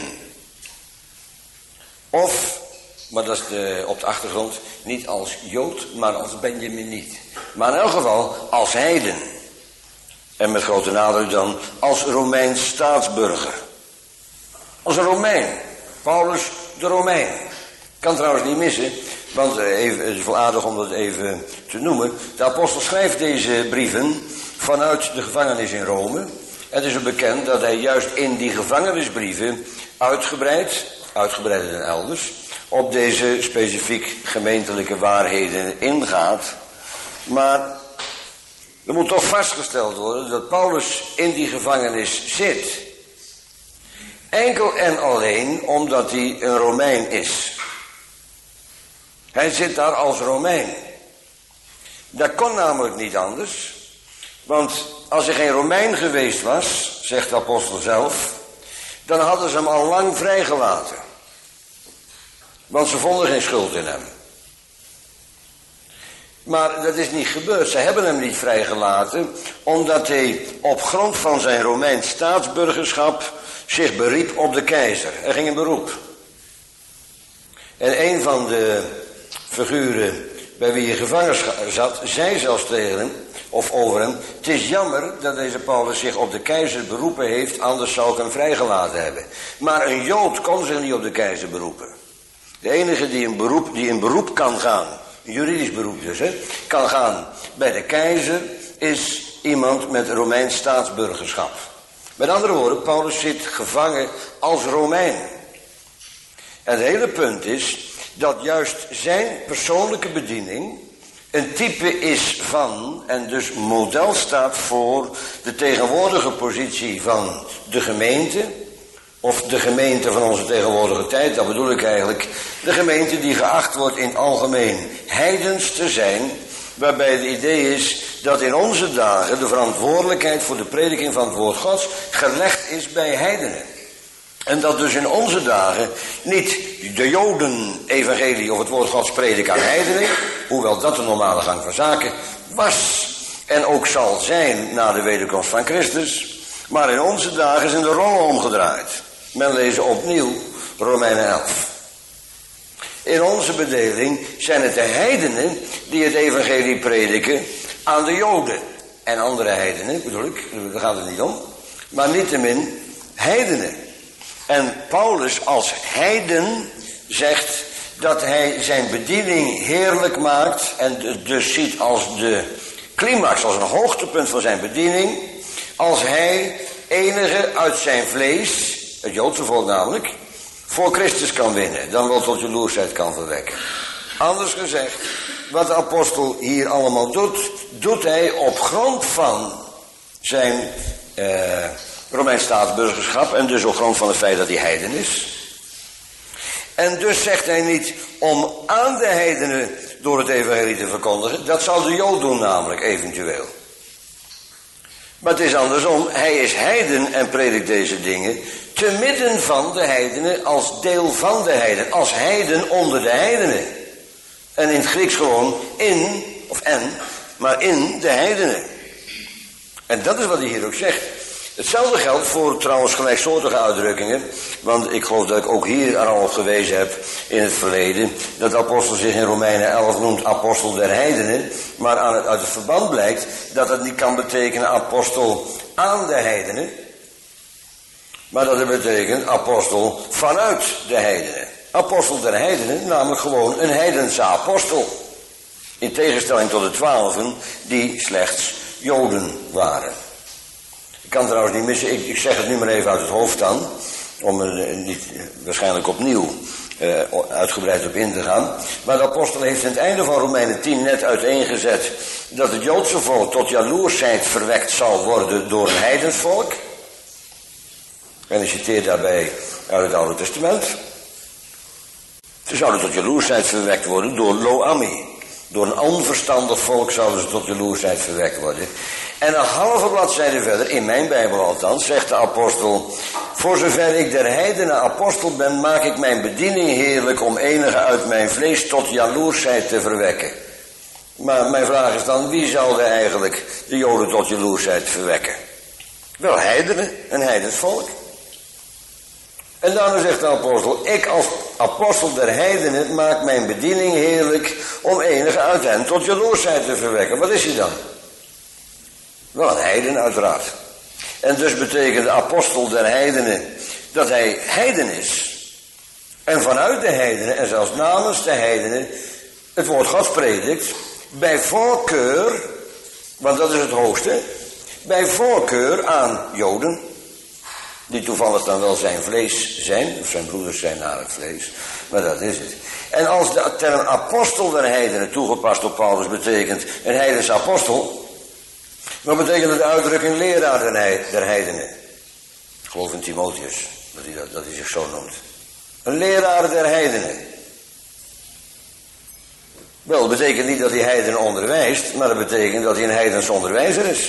Of, maar dat is op de achtergrond, niet als Jood, maar als Benjaminiet. Maar in elk geval als heiden. En met grote nadruk dan als Romeins staatsburger. Als een Romein. Paulus de Romein. Kan trouwens niet missen, want het is wel aardig om dat even te noemen. De apostel schrijft deze brieven vanuit de gevangenis in Rome. Het is bekend dat hij juist in die gevangenisbrieven uitgebreider dan elders, op deze specifiek gemeentelijke waarheden ingaat. Maar er moet toch vastgesteld worden dat Paulus in die gevangenis zit. Enkel en alleen omdat hij een Romein is. Hij zit daar als Romein. Dat kon namelijk niet anders. Want als hij geen Romein geweest was, zegt de apostel zelf, dan hadden ze hem al lang vrijgelaten. Want ze vonden geen schuld in hem. Maar dat is niet gebeurd. Ze hebben hem niet vrijgelaten, omdat hij op grond van zijn Romeins staatsburgerschap zich beriep op de keizer. Er ging een beroep. En een van de figuren bij wie hij gevangen zat, zei zelfs tegen hem, of over hem, het is jammer dat deze Paulus zich op de keizer beroepen heeft, anders zou ik hem vrijgelaten hebben. Maar een Jood kon zich niet op de keizer beroepen. De enige die in beroep kan gaan, een juridisch beroep dus, kan gaan bij de keizer, is iemand met Romeins staatsburgerschap. Met andere woorden, Paulus zit gevangen als Romein. En het hele punt is dat juist zijn persoonlijke bediening een type is van, en dus model staat voor de tegenwoordige positie van de gemeente, of de gemeente van onze tegenwoordige tijd, dat bedoel ik eigenlijk, de gemeente die geacht wordt in het algemeen heidens te zijn, waarbij het idee is dat in onze dagen de verantwoordelijkheid voor de prediking van het woord Gods gelegd is bij heidenen. En dat dus in onze dagen niet de Joden evangelie of het woord Gods prediken aan heidenen, hoewel dat de normale gang van zaken was en ook zal zijn na de wederkomst van Christus, maar in onze dagen zijn de rollen omgedraaid. Men leest opnieuw Romeinen 11. In onze bedeling zijn het de heidenen die het evangelie prediken aan de Joden. En andere heidenen, bedoel ik, daar gaat het niet om. Maar niettemin heidenen. En Paulus als heiden zegt dat hij zijn bediening heerlijk maakt en dus ziet als de climax, als een hoogtepunt van zijn bediening, als hij enige uit zijn vlees, het Joodse volk namelijk, voor Christus kan winnen, dan wel tot jaloersheid kan verwekken. Anders gezegd, wat de apostel hier allemaal doet hij op grond van zijn Romeins staatsburgerschap en dus op grond van het feit dat hij heiden is. En dus zegt hij niet om aan de heidenen door het evangelie te verkondigen, dat zal de Jood doen namelijk, eventueel. Maar het is andersom, hij is heiden en predikt deze dingen te midden van de heidenen, als deel van de heidenen, als heiden onder de heidenen. En in het Grieks gewoon in, of en, maar in de heidenen. En dat is wat hij hier ook zegt. Hetzelfde geldt voor trouwens gelijksoortige uitdrukkingen, want ik geloof dat ik ook hier al op gewezen heb in het verleden, dat de apostel zich in Romeinen 11 noemt apostel der heidenen, maar uit het verband blijkt dat het niet kan betekenen apostel aan de heidenen, maar dat het betekent apostel vanuit de heidenen. Apostel der heidenen, namelijk gewoon een heidense apostel, in tegenstelling tot de 12 die slechts Joden waren. Ik kan trouwens niet missen, ik zeg het nu maar even uit het hoofd dan, om er niet waarschijnlijk opnieuw uitgebreid op in te gaan. Maar de apostel heeft in het einde van Romeinen 10 net uiteengezet dat het Joodse volk tot jaloersheid verwekt zal worden door een heidensvolk. En hij citeert daarbij uit het Oude Testament. Ze zouden tot jaloersheid verwekt worden door Lo-Ami. Door een onverstandig volk zouden ze tot jaloersheid verwekt worden. En een halve bladzijde verder, in mijn Bijbel althans, zegt de apostel: voor zover ik der heidenen apostel ben, maak ik mijn bediening heerlijk om enige uit mijn vlees tot jaloersheid te verwekken. Maar mijn vraag is dan, wie zou er eigenlijk de Joden tot jaloersheid verwekken? Wel heidenen, een heidens volk. En daarom zegt de apostel: ik als apostel der heidenen maak mijn bediening heerlijk om enige uit hen tot jaloersheid te verwekken. Wat is hij dan? Wel een heiden uiteraard. En dus betekent de apostel der heidenen dat hij heiden is. En vanuit de heidenen en zelfs namens de heidenen het woord Gods predikt. Bij voorkeur, want dat is het hoogste. Bij voorkeur aan Joden. Die toevallig dan wel zijn vlees zijn. Of zijn broeders zijn naar het vlees. Maar dat is het. En als de term apostel der heidenen toegepast op Paulus betekent een heidense apostel. Dan betekent het de uitdrukking leraar der heidenen. Ik geloof in Timotheus. Dat hij zich zo noemt. Een leraar der heidenen. Wel, dat betekent niet dat hij heidenen onderwijst. Maar dat betekent dat hij een heidense onderwijzer is.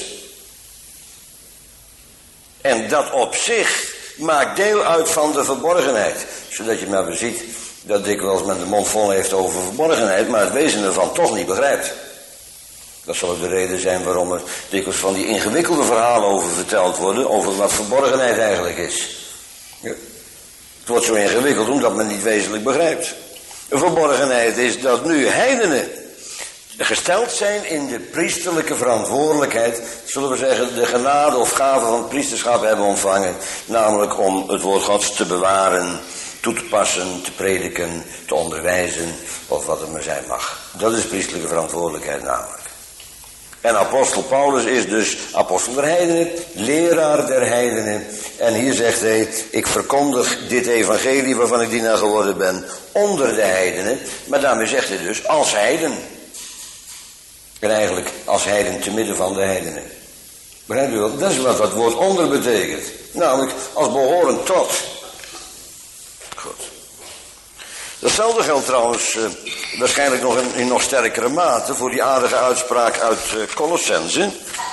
En dat op zich maakt deel uit van de verborgenheid. Zodat je maar ziet dat dikwijls men de mond vol heeft over verborgenheid, maar het wezen ervan toch niet begrijpt. Dat zal ook de reden zijn waarom er dikwijls van die ingewikkelde verhalen over verteld worden, over wat verborgenheid eigenlijk is. Ja. Het wordt zo ingewikkeld omdat men niet wezenlijk begrijpt. De verborgenheid is dat nu heidenen gesteld zijn in de priesterlijke verantwoordelijkheid, zullen we zeggen, de genade of gave van het priesterschap hebben ontvangen, namelijk om het woord Gods te bewaren, toe te passen, te prediken, te onderwijzen, of wat het maar zijn mag. Dat is priesterlijke verantwoordelijkheid namelijk. En apostel Paulus is dus apostel der heidenen, leraar der heidenen. En hier zegt hij, ik verkondig dit evangelie waarvan ik dienaar geworden ben, onder de heidenen. Maar daarmee zegt hij dus, als heiden. En eigenlijk als heiden te midden van de heidenen. Begrijpt u wel? Dat is wat dat woord onder betekent. Namelijk als behorend tot. Goed. Datzelfde geldt trouwens waarschijnlijk nog in nog sterkere mate voor die aardige uitspraak uit Colossense.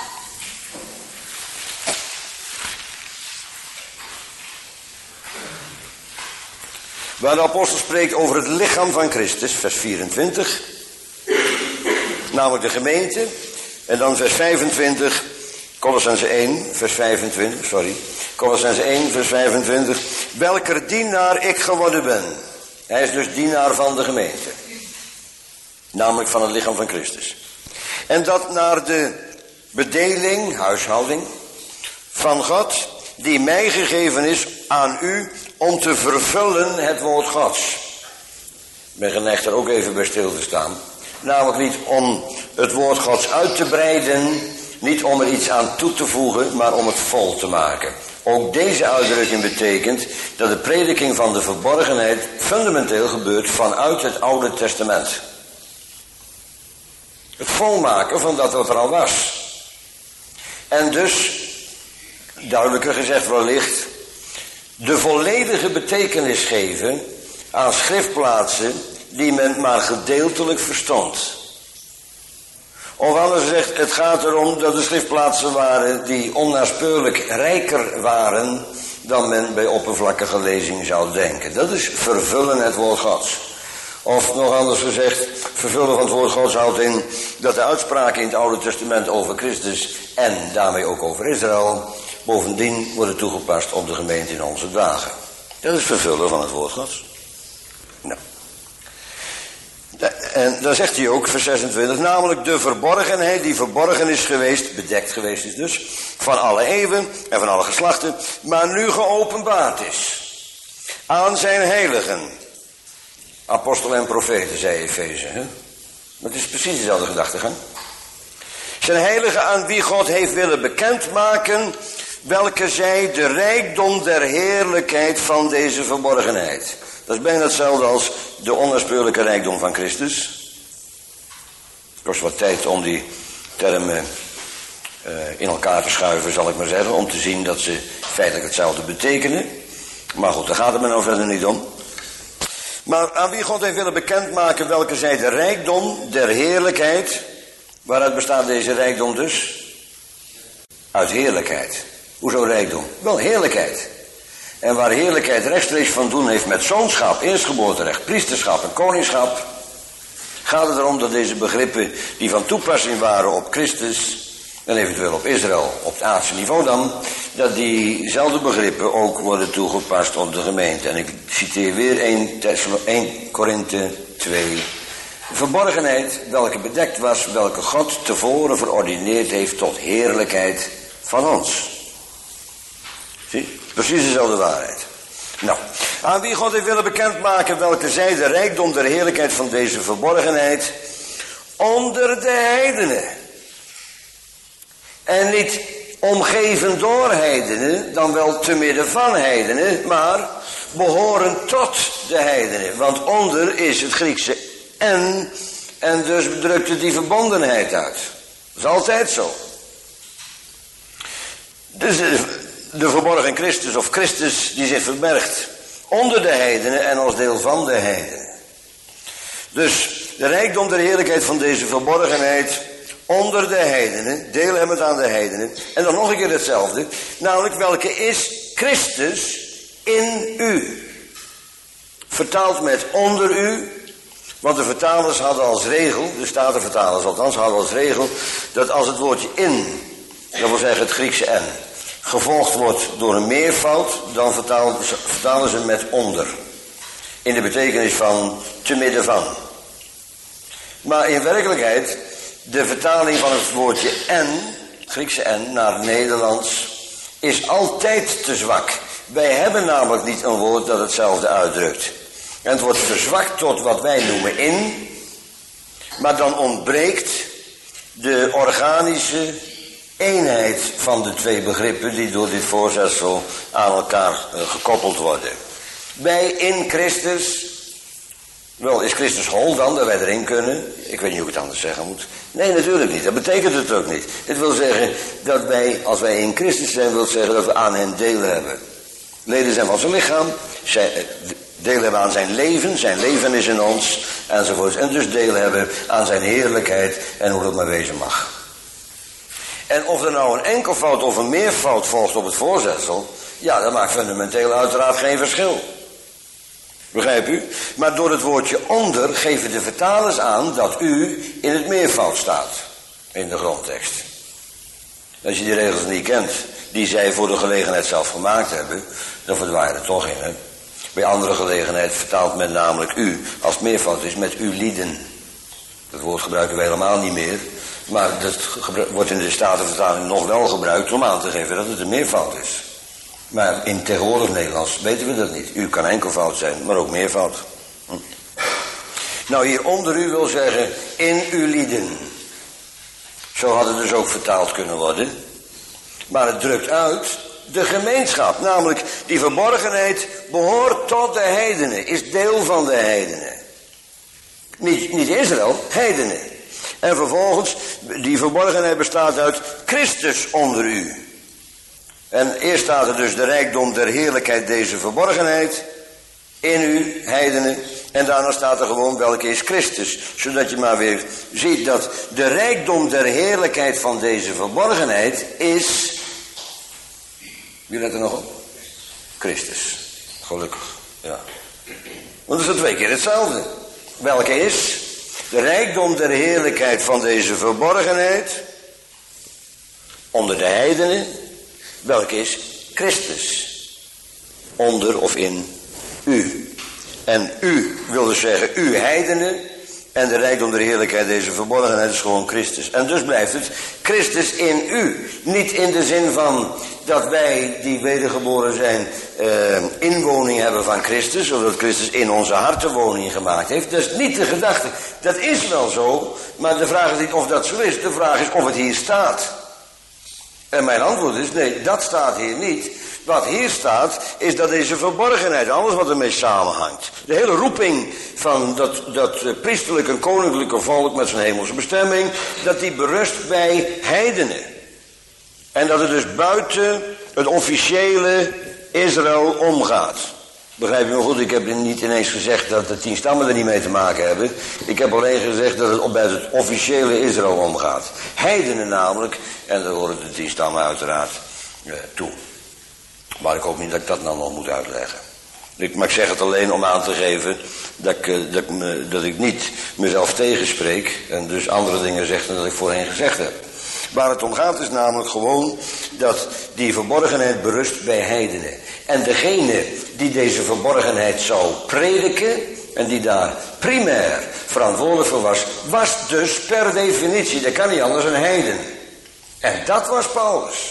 Waar de apostel spreekt over het lichaam van Christus, vers 24. Namelijk de gemeente. En dan vers 25, Colossense 1, vers 25, Colossense 1, vers 25. Welker dienaar ik geworden ben. Hij is dus dienaar van de gemeente. Namelijk van het lichaam van Christus. En dat naar de bedeling, huishouding, van God, die mij gegeven is aan u om te vervullen het woord Gods. Ik ben geneigd er ook even bij stil te staan. Namelijk niet om het woord Gods uit te breiden, niet om er iets aan toe te voegen, maar om het vol te maken. Ook deze uitdrukking betekent dat de prediking van de verborgenheid fundamenteel gebeurt vanuit het Oude Testament. Het volmaken van dat wat er al was. En dus, duidelijker gezegd wellicht, de volledige betekenis geven aan schriftplaatsen die men maar gedeeltelijk verstond. Of anders gezegd, het gaat erom dat de schriftplaatsen waren die onnaspeurlijk rijker waren dan men bij oppervlakkige lezing zou denken. Dat is vervullen het woord Gods. Of nog anders gezegd, vervullen van het woord Gods houdt in dat de uitspraken in het Oude Testament over Christus en daarmee ook over Israël bovendien worden toegepast op de gemeente in onze dagen. Dat is vervullen van het woord Gods. Nou. En dan zegt hij ook, vers 26, namelijk de verborgenheid die verborgen is geweest, bedekt geweest is dus, van alle eeuwen en van alle geslachten, maar nu geopenbaard is aan zijn heiligen. Apostel en profeten, zei Efeze. Hè? Dat is precies dezelfde gedachtegang. Zijn heiligen aan wie God heeft willen bekendmaken, welke zij de rijkdom der heerlijkheid van deze verborgenheid. Dat is bijna hetzelfde als de onnaspeurlijke rijkdom van Christus. Het kost wat tijd om die termen in elkaar te schuiven, zal ik maar zeggen, om te zien dat ze feitelijk hetzelfde betekenen. Maar goed, daar gaat het me nou verder niet om. Maar aan wie God heeft willen bekendmaken, welke zij de rijkdom der heerlijkheid. Waaruit bestaat deze rijkdom dus? Uit heerlijkheid. Hoezo rijkdom? Wel, heerlijkheid. En waar heerlijkheid rechtstreeks van doen heeft met zoonschap, eerstgeboorterecht, priesterschap en koningschap, gaat het erom dat deze begrippen die van toepassing waren op Christus en eventueel op Israël, op het aardse niveau dan, dat diezelfde begrippen ook worden toegepast op de gemeente. En ik citeer weer 1 Korinthe 2, Verborgenheid welke bedekt was, welke God tevoren verordineerd heeft tot heerlijkheid van ons. Zie, precies dezelfde waarheid. Nou, aan wie God heeft willen bekendmaken welke zij de rijkdom der heerlijkheid van deze verborgenheid onder de heidenen. En niet omgeven door heidenen, dan wel te midden van heidenen, maar behoren tot de heidenen. Want onder is het Griekse en dus drukt het die verbondenheid uit. Dat is altijd zo. Dus de verborgen Christus of Christus die zich verbergt onder de heidenen en als deel van de heidenen. Dus de rijkdom der heerlijkheid van deze verborgenheid onder de heidenen, deel hem het aan de heidenen. En dan nog een keer hetzelfde, namelijk welke is Christus in u. Vertaald met onder u, want de vertalers hadden als regel, de Statenvertalers althans, hadden als regel, dat als het woordje in, dat wil zeggen het Griekse en, gevolgd wordt door een meervoud, dan vertalen ze met onder. In de betekenis van te midden van. Maar in werkelijkheid, de vertaling van het woordje en, Griekse en, naar het Nederlands, is altijd te zwak. Wij hebben namelijk niet een woord dat hetzelfde uitdrukt. En het wordt verzwakt tot wat wij noemen in, maar dan ontbreekt de organische eenheid van de twee begrippen die door dit voorzetsel aan elkaar gekoppeld worden. Bij in Christus, wel is Christus hol dan, dat wij erin kunnen. Ik weet niet hoe ik het anders zeggen moet. Nee, natuurlijk niet, dat betekent het ook niet. Het wil zeggen dat wij, als wij in Christus zijn, wil zeggen dat we aan hem deel hebben. Leden zijn van zijn lichaam, deel hebben aan zijn leven is in ons, enzovoorts. En dus deel hebben aan zijn heerlijkheid en hoe dat maar wezen mag. En of er nou een enkelvoud of een meervoud volgt op het voorzetsel, ja, dat maakt fundamenteel uiteraard geen verschil. Begrijp u? Maar door het woordje onder geven de vertalers aan dat u in het meervoud staat. In de grondtekst. Als je die regels niet kent, die zij voor de gelegenheid zelf gemaakt hebben, dan verdwaai je er toch in. Hè? Bij andere gelegenheid vertaalt men namelijk u, als het meervoud is, met u lieden. Dat woord gebruiken we helemaal niet meer. Maar dat wordt in de Statenvertaling nog wel gebruikt om aan te geven dat het een meervoud is. Maar in tegenwoordig Nederlands weten we dat niet. U kan enkelvoud zijn, maar ook meervoud. Nou, hier onder u wil zeggen in uw lieden. Zo had het dus ook vertaald kunnen worden. Maar het drukt uit de gemeenschap. Namelijk die verborgenheid behoort tot de heidenen. Is deel van de heidenen. Niet Israël, heidenen. En vervolgens, die verborgenheid bestaat uit Christus onder u. En eerst staat er dus de rijkdom der heerlijkheid deze verborgenheid in u, heidenen. En daarna staat er gewoon welke is Christus. Zodat je maar weer ziet dat de rijkdom der heerlijkheid van deze verborgenheid is... Wie let er nog op? Christus. Gelukkig, ja. Want het is 2 keer hetzelfde. Welke is de rijkdom der heerlijkheid van deze verborgenheid onder de heidenen? Welke is Christus? Onder of in u. En u wil dus zeggen, u heidenen. En de rijkdom der heerlijkheid, deze verborgenheid, is gewoon Christus. En dus blijft het Christus in u. Niet in de zin van dat wij die wedergeboren zijn inwoning hebben van Christus. Zodat Christus in onze harten woning gemaakt heeft. Dat is niet de gedachte. Dat is wel zo. Maar de vraag is niet of dat zo is. De vraag is of het hier staat. En mijn antwoord is nee, dat staat hier niet. Wat hier staat, is dat deze verborgenheid, alles wat ermee samenhangt. De hele roeping van dat priesterlijke en koninklijke volk met zijn hemelse bestemming, dat die berust bij heidenen. En dat het dus buiten het officiële Israël omgaat. Begrijp je me goed, ik heb niet ineens gezegd dat de 10 stammen er niet mee te maken hebben. Ik heb alleen gezegd dat het buiten het officiële Israël omgaat. Heidenen namelijk, en daar horen de 10 stammen uiteraard toe. Maar ik hoop niet dat ik dat nou nog moet uitleggen. Maar ik zeg het alleen om aan te geven dat ik niet mezelf tegenspreek en dus andere dingen zeg dan dat ik voorheen gezegd heb. Waar het om gaat is namelijk gewoon dat die verborgenheid berust bij heidenen. En degene die deze verborgenheid zou prediken en die daar primair verantwoordelijk voor was, was dus per definitie, dat kan niet anders, een heiden. En dat was Paulus.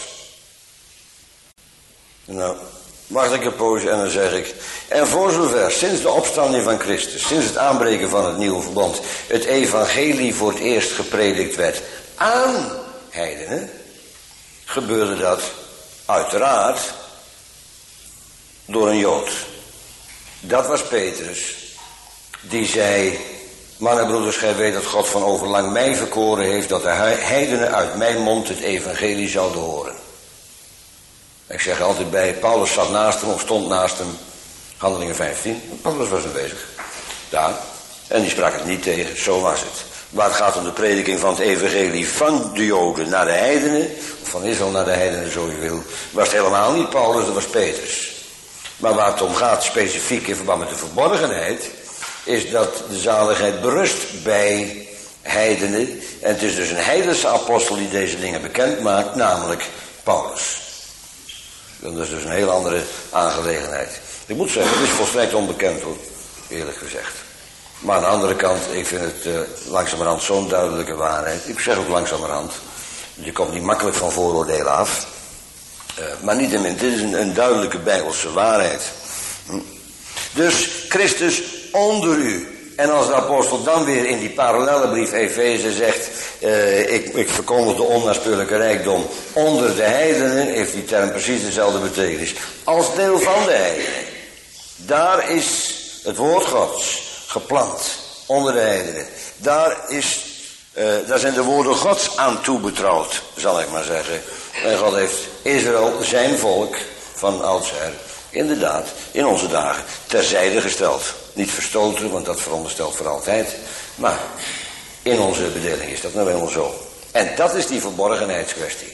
Nou, wacht ik een poosje en dan zeg ik, en voor zover sinds de opstanding van Christus, sinds het aanbreken van het nieuwe verbond, het evangelie voor het eerst gepredikt werd aan heidenen, gebeurde dat uiteraard door een Jood. Dat was Petrus, die zei, mannen broeders, gij weet dat God van overlang mij verkoren heeft, dat de heidenen uit mijn mond het evangelie zouden horen. Ik zeg er altijd bij, Paulus zat naast hem of stond naast hem, Handelingen 15, Paulus was aanwezig. Daar. En die sprak het niet tegen, zo was het. Waar het gaat om de prediking van het evangelie van de Joden naar de heidenen, of van Israël naar de heidenen, zo je wil, was het helemaal niet Paulus, dat was Petrus. Maar waar het om gaat, specifiek in verband met de verborgenheid, is dat de zaligheid berust bij heidenen. En het is dus een heidense apostel die deze dingen bekend maakt, namelijk Paulus. Dat is dus een heel andere aangelegenheid. Ik moet zeggen, het is volstrekt onbekend hoor, eerlijk gezegd. Maar aan de andere kant, ik vind het langzamerhand zo'n duidelijke waarheid. Ik zeg ook langzamerhand, je komt niet makkelijk van vooroordelen af. Maar niettemin, dit is een duidelijke Bijbelse waarheid. Dus Christus onder u. En als de apostel dan weer in die parallelle brief Efeze zegt, ik verkondig de onnaspeurlijke rijkdom onder de heidenen, heeft die term precies dezelfde betekenis. Als deel van de heidenen. Daar is het woord Gods geplant onder de heidenen. Daar zijn de woorden Gods aan toebetrouwd, zal ik maar zeggen. En God heeft Israël, zijn volk van oudsher, inderdaad, in onze dagen, terzijde gesteld. Niet verstoten, want dat veronderstelt voor altijd. Maar in onze bedeling is dat nou helemaal zo. En dat is die verborgenheidskwestie.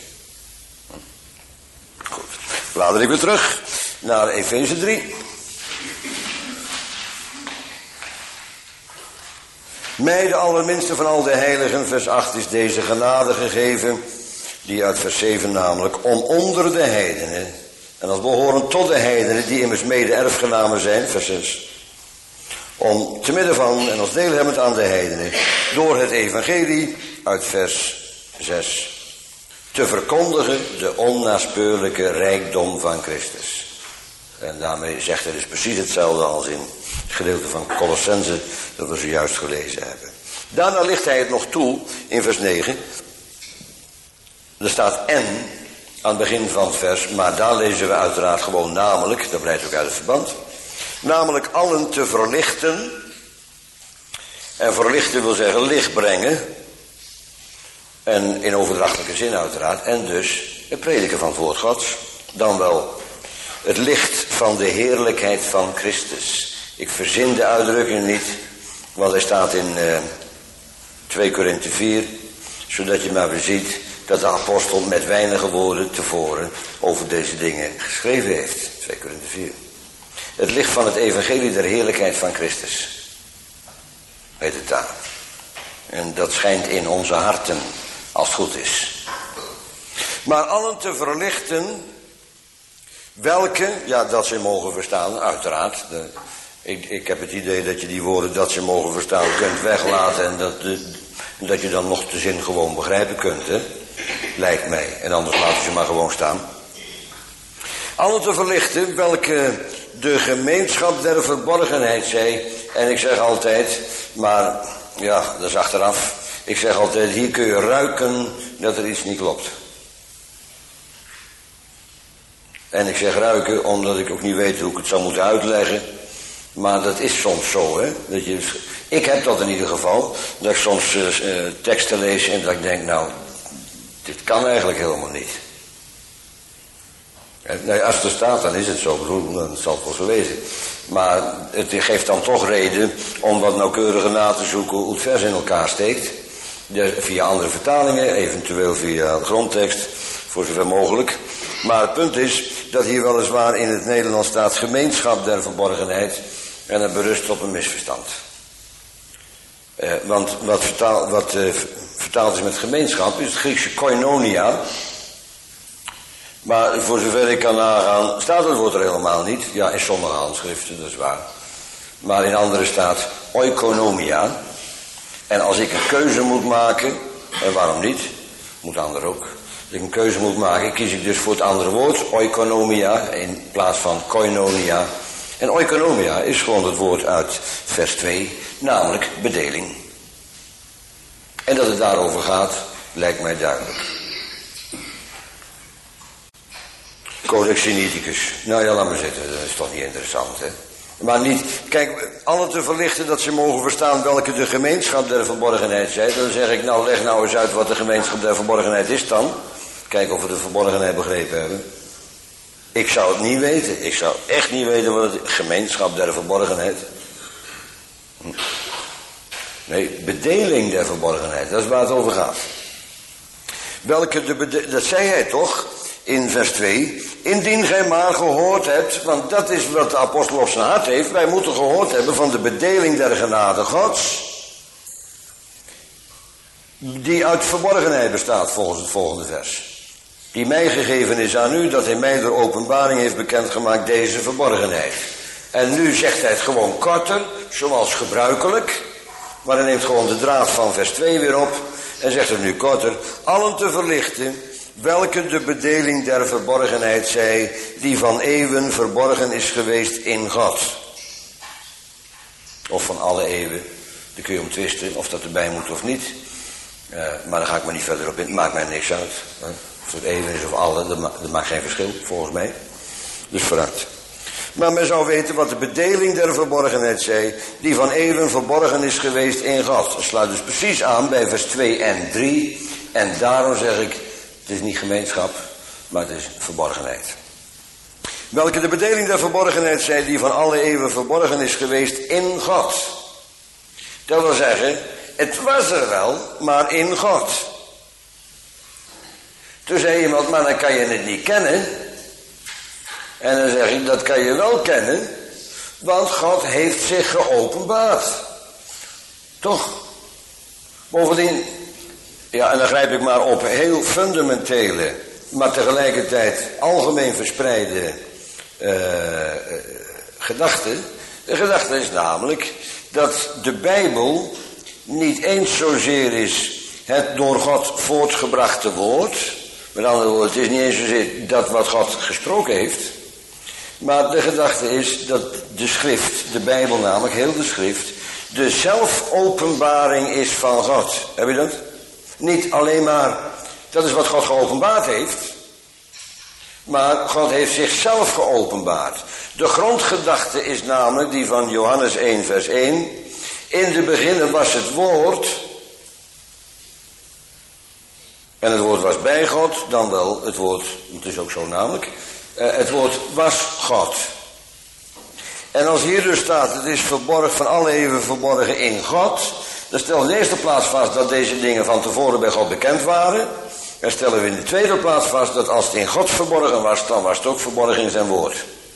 Goed, blader ik weer terug naar Efeze 3. Mij de allerminste van al de heiligen, vers 8, is deze genade gegeven, die uit vers 7 namelijk, om onder de heidenen, en als behorend tot de heidenen, die immers mede erfgenamen zijn, vers 6, om te midden van en als deelhebbend aan de heidenen, door het evangelie, uit vers 6, te verkondigen de onnaspeurlijke rijkdom van Christus. En daarmee zegt hij dus precies hetzelfde als in het gedeelte van Colossense dat we zojuist gelezen hebben. Daarna licht hij het nog toe in vers 9. Er staat en aan het begin van het vers, maar daar lezen we uiteraard gewoon namelijk, dat blijkt ook uit het verband. Namelijk allen te verlichten. En verlichten wil zeggen licht brengen. En in overdrachtelijke zin uiteraard. En dus het prediken van het woord Gods. Dan wel het licht van de heerlijkheid van Christus. Ik verzin de uitdrukking niet. Want hij staat in 2 Korinthe 4. Zodat je maar weer ziet dat de apostel met weinige woorden tevoren over deze dingen geschreven heeft. 2 Korinthe 4. Het licht van het evangelie der heerlijkheid van Christus. Heet het daar. En dat schijnt in onze harten, als het goed is. Maar allen te verlichten, welke, ja, dat ze mogen verstaan, uiteraard. Ik heb het idee dat je die woorden dat ze mogen verstaan kunt weglaten en dat je dan nog de zin gewoon begrijpen kunt, hè? Lijkt mij. En anders laat je ze maar gewoon staan. Allen te verlichten, welke de gemeenschap der verborgenheid zij. En ik zeg altijd, maar ja, dat is achteraf. Ik zeg altijd, hier kun je ruiken dat er iets niet klopt. En ik zeg ruiken omdat ik ook niet weet hoe ik het zou moeten uitleggen. Maar dat is soms zo, hè. Ik heb dat in ieder geval. Dat ik soms teksten lees en dat ik denk, nou, dit kan eigenlijk helemaal niet. Nee, als het er staat, dan is het zo. Dan zal het wel zo wezen. Maar het geeft dan toch reden om wat nauwkeuriger na te zoeken hoe het vers in elkaar steekt. Via andere vertalingen, eventueel via de grondtekst, voor zover mogelijk. Maar het punt is dat hier weliswaar in het Nederlands staat gemeenschap der verborgenheid. En het berust op een misverstand. Want wat vertaald is met gemeenschap is het Griekse koinonia. Maar voor zover ik kan nagaan, staat het woord er helemaal niet. Ja, in sommige handschriften, dat is waar. Maar in andere staat oikonomia. En als ik een keuze moet maken, en waarom niet? Moet ander ook. Als ik een keuze moet maken, kies ik dus voor het andere woord, oikonomia, in plaats van koinonia. En oikonomia is gewoon het woord uit vers 2, namelijk bedeling. En dat het daarover gaat, lijkt mij duidelijk. Codex Sinaiticus. Nou ja, laat maar zitten, dat is toch niet interessant, hè? Maar niet, kijk, allen te verlichten dat ze mogen verstaan welke de gemeenschap der verborgenheid zij. Dan zeg ik, nou leg nou eens uit wat de gemeenschap der verborgenheid is dan. Kijk of we de verborgenheid begrepen hebben. Ik zou het niet weten. Ik zou echt niet weten wat het gemeenschap der verborgenheid. Nee, bedeling der verborgenheid, dat is waar het over gaat. Dat zei hij toch in vers 2. Indien gij maar gehoord hebt, want dat is wat de apostel op zijn hart heeft. Wij moeten gehoord hebben van de bedeling der genade Gods. Die uit verborgenheid bestaat volgens het volgende vers. Die mij gegeven is aan u, dat hij mij door openbaring heeft bekendgemaakt deze verborgenheid. En nu zegt hij het gewoon korter, zoals gebruikelijk. Maar hij neemt gewoon de draad van vers 2 weer op en zegt het nu korter. Allen te verlichten, welke de bedeling der verborgenheid zij, die van eeuwen verborgen is geweest in God. Of van alle eeuwen, daar kun je om twisten of dat erbij moet of niet. Maar daar ga ik maar niet verder op in, het maakt mij niks uit. Of het eeuwen is of alle, dat maakt geen verschil, volgens mij. Dus vooruit. Maar men zou weten wat de bedeling der verborgenheid zij, die van eeuwen verborgen is geweest in God. Dat sluit dus precies aan bij vers 2 en 3. En daarom zeg ik, het is niet gemeenschap, maar het is verborgenheid. Welke de bedeling der verborgenheid zij, die van alle eeuwen verborgen is geweest in God. Dat wil zeggen, het was er wel, maar in God. Toen zei iemand, maar dan kan je het niet kennen. En dan zeg ik, dat kan je wel kennen, want God heeft zich geopenbaard. Toch? Bovendien, ja, en dan grijp ik maar op heel fundamentele, maar tegelijkertijd algemeen verspreide gedachten. De gedachte is namelijk dat de Bijbel niet eens zozeer is het door God voortgebrachte woord. Met andere woorden, het is niet eens zozeer dat wat God gesproken heeft. Maar de gedachte is dat de schrift, de Bijbel namelijk, heel de schrift, de zelfopenbaring is van God. Heb je dat? Niet alleen maar, dat is wat God geopenbaard heeft. Maar God heeft zichzelf geopenbaard. De grondgedachte is namelijk die van Johannes 1 vers 1. In de beginnen was het woord. En het woord was bij God, dan wel het woord, het is ook zo namelijk. Het woord was God. En als hier dus staat, het is verborgen, van alle eeuwen verborgen in God. Dan stellen we in de eerste plaats vast dat deze dingen van tevoren bij God bekend waren. En stellen we in de tweede plaats vast dat als het in God verborgen was, dan was het ook verborgen in zijn woord.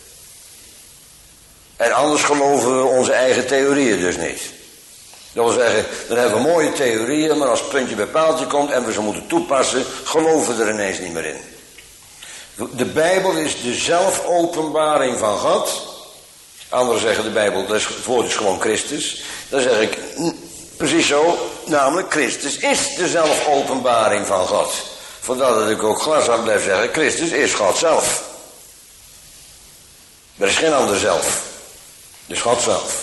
En anders geloven we onze eigen theorieën dus niet. Dat wil zeggen, dan hebben we mooie theorieën, maar als het puntje bij paaltje komt en we ze moeten toepassen, geloven we er ineens niet meer in. De Bijbel is de zelfopenbaring van God. Anderen zeggen de Bijbel, het woord is gewoon Christus. Dan zeg ik, precies zo, namelijk Christus is de zelfopenbaring van God. Vandaar dat ik ook glashard blijf zeggen, Christus is God zelf. Er is geen ander zelf. Dus God zelf.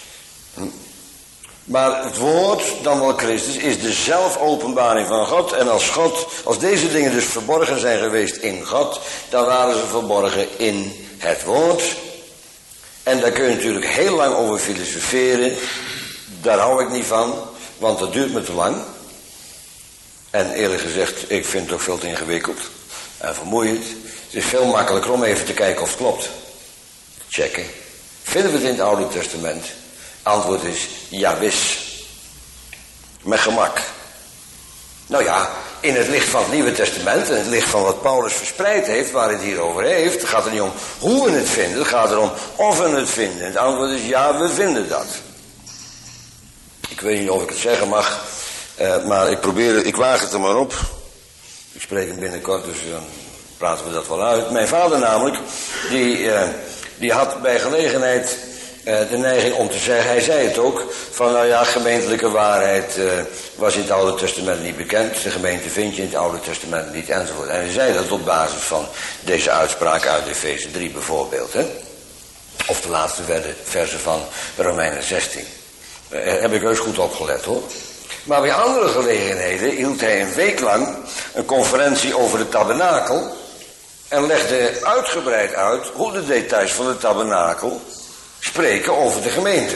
Maar het woord, dan wel Christus, is de zelfopenbaring van God. En als deze dingen dus verborgen zijn geweest in God, dan waren ze verborgen in het woord. En daar kun je natuurlijk heel lang over filosoferen. Daar hou ik niet van, want dat duurt me te lang. En eerlijk gezegd, ik vind het ook veel te ingewikkeld en vermoeiend. Het is veel makkelijker om even te kijken of het klopt. Checken. Vinden we het in het Oude Testament? Antwoord is ja, wis. Met gemak. Nou ja, in het licht van het Nieuwe Testament, in het licht van wat Paulus verspreid heeft, waar hij het hier over heeft, gaat het niet om hoe we het vinden, het gaat erom of we het vinden. Het antwoord is ja, we vinden dat. Ik weet niet of ik het zeggen mag, maar ik waag het er maar op. Ik spreek hem binnenkort, dus praten we dat wel uit. Mijn vader namelijk, die had bij gelegenheid de neiging om te zeggen, hij zei het ook, van nou ja, gemeentelijke waarheid was in het Oude Testament niet bekend. De gemeente vind je in het Oude Testament niet, enzovoort. En hij zei dat op basis van deze uitspraak uit Efeze 3 bijvoorbeeld. Hè? Of de laatste verse van Romeinen 16. Heb ik heus goed opgelet hoor. Maar bij andere gelegenheden hield hij een week lang een conferentie over de tabernakel. En legde uitgebreid uit hoe de details van de tabernakel spreken over de gemeente.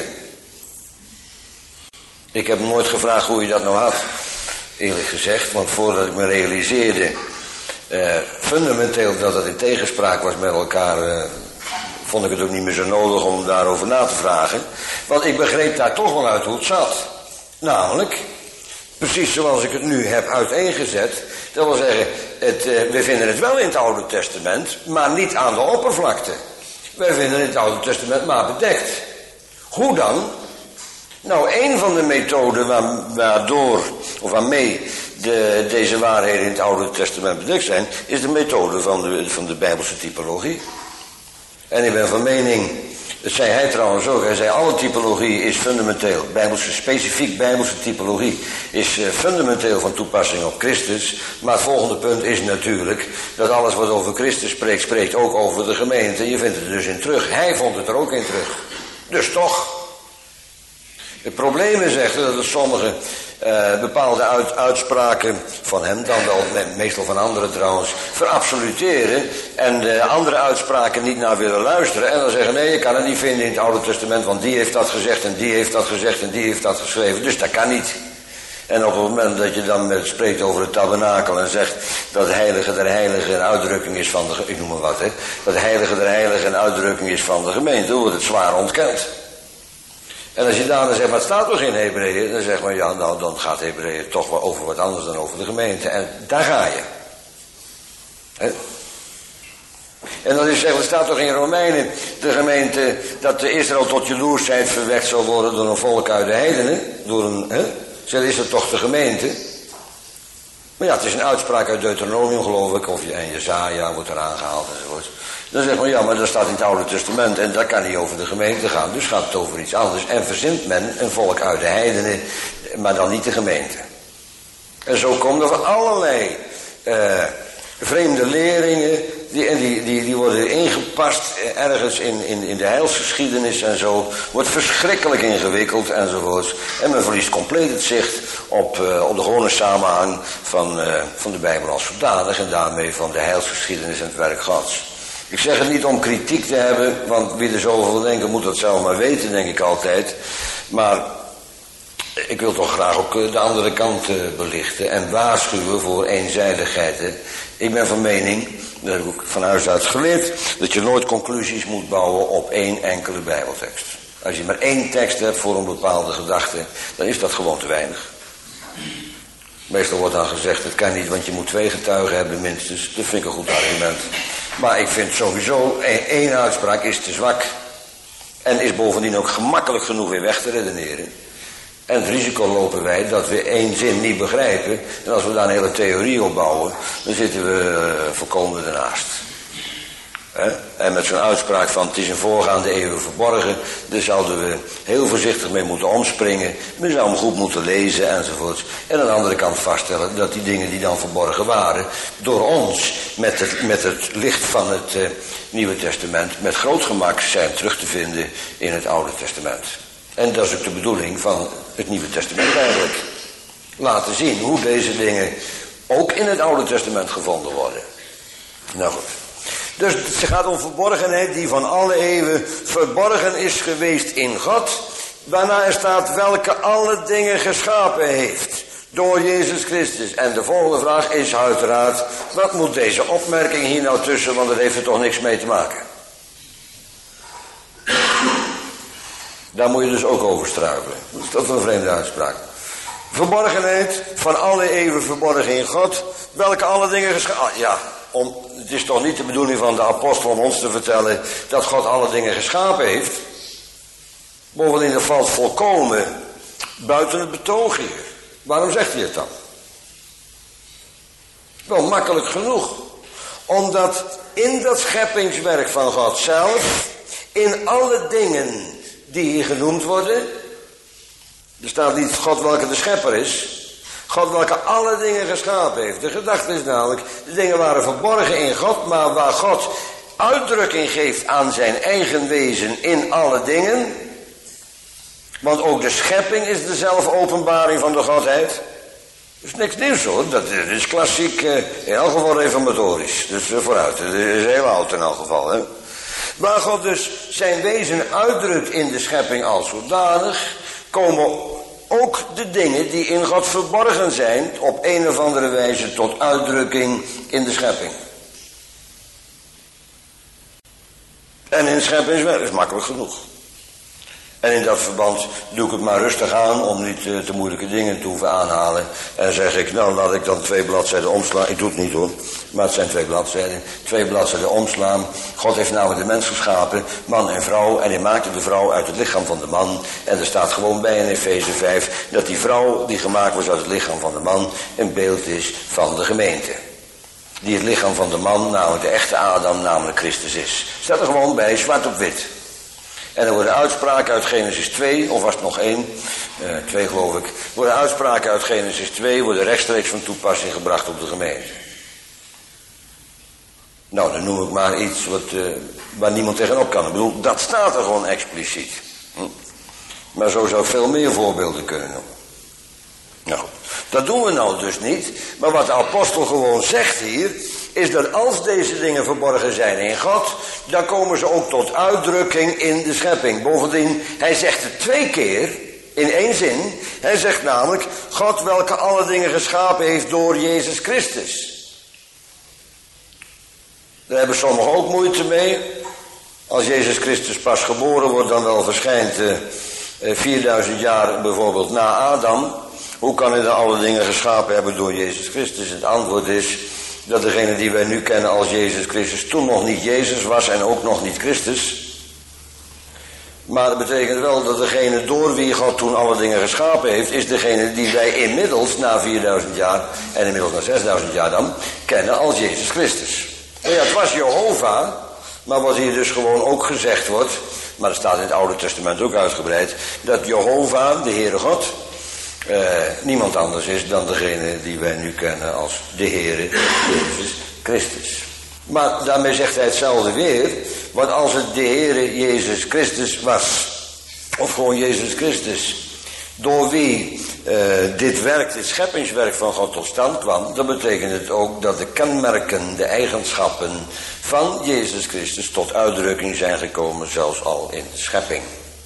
Ik heb hem nooit gevraagd hoe je dat nou had, eerlijk gezegd. Want voordat ik me realiseerde fundamenteel dat het in tegenspraak was met elkaar, vond ik het ook niet meer zo nodig om daarover na te vragen. Want ik begreep daar toch wel uit hoe het zat. Namelijk, precies zoals ik het nu heb uiteengezet. Dat wil zeggen, we vinden het wel in het Oude Testament, maar niet aan de oppervlakte. Wij vinden het in het Oude Testament maar bedekt. Hoe dan? Nou, een van de methoden waarmee deze waarheden in het Oude Testament bedekt zijn, is de methode van de Bijbelse typologie. En ik ben van mening, dat zei hij trouwens ook, hij zei alle typologie is fundamenteel, specifiek Bijbelse typologie is fundamenteel van toepassing op Christus. Maar het volgende punt is natuurlijk dat alles wat over Christus spreekt, spreekt ook over de gemeente. Je vindt het er dus in terug. Hij vond het er ook in terug. Dus toch. Het probleem is echter dat er sommige bepaalde uitspraken van hem, dan wel meestal van anderen trouwens, verabsoluteren en de andere uitspraken niet naar willen luisteren en dan zeggen nee, je kan het niet vinden in het Oude Testament, want die heeft dat gezegd en die heeft dat gezegd en die heeft dat geschreven, dus dat kan niet. En op het moment dat je dan spreekt over het tabernakel en zegt dat heilige der heiligen een uitdrukking is van de, ik noem maar wat, hè, dat heilige der heiligen een uitdrukking is van de gemeente, dan wordt het zwaar ontkend. En als je daarna zegt, maar het staat toch in Hebreeën, dan zeg maar ja, nou dan gaat Hebreeën toch wel over wat anders dan over de gemeente. En daar ga je. He? En dan is zeggen, het staat toch in Romeinen, de gemeente, dat de Israël tot jaloersheid verwekt zal worden door een volk uit de heidenen. Door een, zeg, is dat toch de gemeente? Maar ja, het is een uitspraak uit Deuteronomium geloof ik, of en Jesaja wordt eraan gehaald enzovoort. Dan zegt men, ja, maar dat staat in het Oude Testament en dat kan niet over de gemeente gaan. Dus gaat het over iets anders. En verzint men een volk uit de heidenen, maar dan niet de gemeente. En zo komen er van allerlei vreemde leringen, die worden ingepast ergens in de heilsgeschiedenis en zo. Wordt verschrikkelijk ingewikkeld enzovoorts. En men verliest compleet het zicht op de gewone samenhang van de Bijbel als zodanig en daarmee van de heilsgeschiedenis en het werk Gods. Ik zeg het niet om kritiek te hebben, want wie er zoveel denken moet dat zelf maar weten, denk ik altijd. Maar ik wil toch graag ook de andere kant belichten en waarschuwen voor eenzijdigheid. Hè. Ik ben van mening, dat heb ik ook van huis uit geleerd, dat je nooit conclusies moet bouwen op één enkele Bijbeltekst. Als je maar één tekst hebt voor een bepaalde gedachte, dan is dat gewoon te weinig. Meestal wordt dan gezegd, het kan niet, want je moet 2 getuigen hebben minstens. Dat vind ik een goed argument. Maar ik vind sowieso, één uitspraak is te zwak. En is bovendien ook gemakkelijk genoeg weer weg te redeneren. En het risico lopen wij dat we één zin niet begrijpen. En als we daar een hele theorie op bouwen, dan zitten we volkomen ernaast. En met zo'n uitspraak van het is in voorgaande eeuwen verborgen, daar zouden we heel voorzichtig mee moeten omspringen. We zouden hem goed moeten lezen enzovoorts. En aan de andere kant vaststellen dat die dingen die dan verborgen waren, door ons met het licht van het Nieuwe Testament met groot gemak zijn terug te vinden in het Oude Testament. En dat is ook de bedoeling van het Nieuwe Testament eigenlijk. Laten zien hoe deze dingen ook in het Oude Testament gevonden worden. Nou goed. Dus het gaat om verborgenheid die van alle eeuwen verborgen is geweest in God. Waarna er staat welke alle dingen geschapen heeft. Door Jezus Christus. En de volgende vraag is uiteraard, wat moet deze opmerking hier nou tussen, want dat heeft er toch niks mee te maken. Daar moet je dus ook over struikelen. Dat is een vreemde uitspraak. Verborgenheid van alle eeuwen verborgen in God. Welke alle dingen geschapen. Ja, het is toch niet de bedoeling van de apostel om ons te vertellen dat God alle dingen geschapen heeft. Bovendien, dat valt volkomen buiten het betoog hier. Waarom zegt hij het dan? Wel makkelijk genoeg. Omdat in dat scheppingswerk van God zelf, in alle dingen die hier genoemd worden, er staat niet God welke de schepper is, God welke alle dingen geschapen heeft. De gedachte is namelijk, de dingen waren verborgen in God, maar waar God uitdrukking geeft aan zijn eigen wezen in alle dingen, want ook de schepping is de zelfopenbaring van de Godheid. Dat is niks nieuws hoor, dat is klassiek, in elk geval reformatorisch. Dus vooruit, dat is heel oud in elk geval. Hè? Waar God dus zijn wezen uitdrukt in de schepping als zodanig, komen ook de dingen die in God verborgen zijn op een of andere wijze tot uitdrukking in de schepping. En in het scheppingswerk is makkelijk genoeg. En in dat verband doe ik het maar rustig aan om niet te moeilijke dingen te hoeven aanhalen. En zeg ik, nou laat ik dan 2 bladzijden omslaan. Ik doe het niet hoor, maar het zijn 2 bladzijden. 2 bladzijden omslaan. God heeft namelijk de mens geschapen, man en vrouw. En hij maakte de vrouw uit het lichaam van de man. En er staat gewoon bij in Efeze 5 dat die vrouw die gemaakt was uit het lichaam van de man een beeld is van de gemeente. Die het lichaam van de man, namelijk de echte Adam, namelijk Christus is. Staat er gewoon bij, zwart op wit. En er worden uitspraken uit Genesis 2, of was het nog 1? 2 geloof ik. Worden uitspraken uit Genesis 2, worden rechtstreeks van toepassing gebracht op de gemeente. Nou, dan noem ik maar iets waar niemand tegenop kan. Ik bedoel, dat staat er gewoon expliciet. Maar zo zou ik veel meer voorbeelden kunnen noemen. Nou goed, dat doen we nou dus niet. Maar wat de apostel gewoon zegt hier, is dat als deze dingen verborgen zijn in God, dan komen ze ook tot uitdrukking in de schepping. Bovendien, hij zegt het 2 keer in 1 zin. Hij zegt namelijk, God welke alle dingen geschapen heeft door Jezus Christus. Daar hebben sommigen ook moeite mee. Als Jezus Christus pas geboren wordt, dan wel verschijnt 4000 jaar bijvoorbeeld na Adam. Hoe kan hij dan alle dingen geschapen hebben door Jezus Christus? Het antwoord is dat degene die wij nu kennen als Jezus Christus toen nog niet Jezus was en ook nog niet Christus. Maar dat betekent wel dat degene door wie God toen alle dingen geschapen heeft, is degene die wij inmiddels na 4000 jaar en inmiddels na 6000 jaar dan kennen als Jezus Christus. En ja, het was Jehovah, maar wat hier dus gewoon ook gezegd wordt, maar dat staat in het Oude Testament ook uitgebreid, dat Jehovah, de Heere God, niemand anders is dan degene die wij nu kennen als de Heere Jezus Christus. Maar daarmee zegt hij hetzelfde weer, want als het de Heere Jezus Christus was, of gewoon Jezus Christus, door wie dit werk, dit scheppingswerk van God tot stand kwam, dan betekent het ook dat de kenmerken, de eigenschappen van Jezus Christus tot uitdrukking zijn gekomen, zelfs al in de schepping.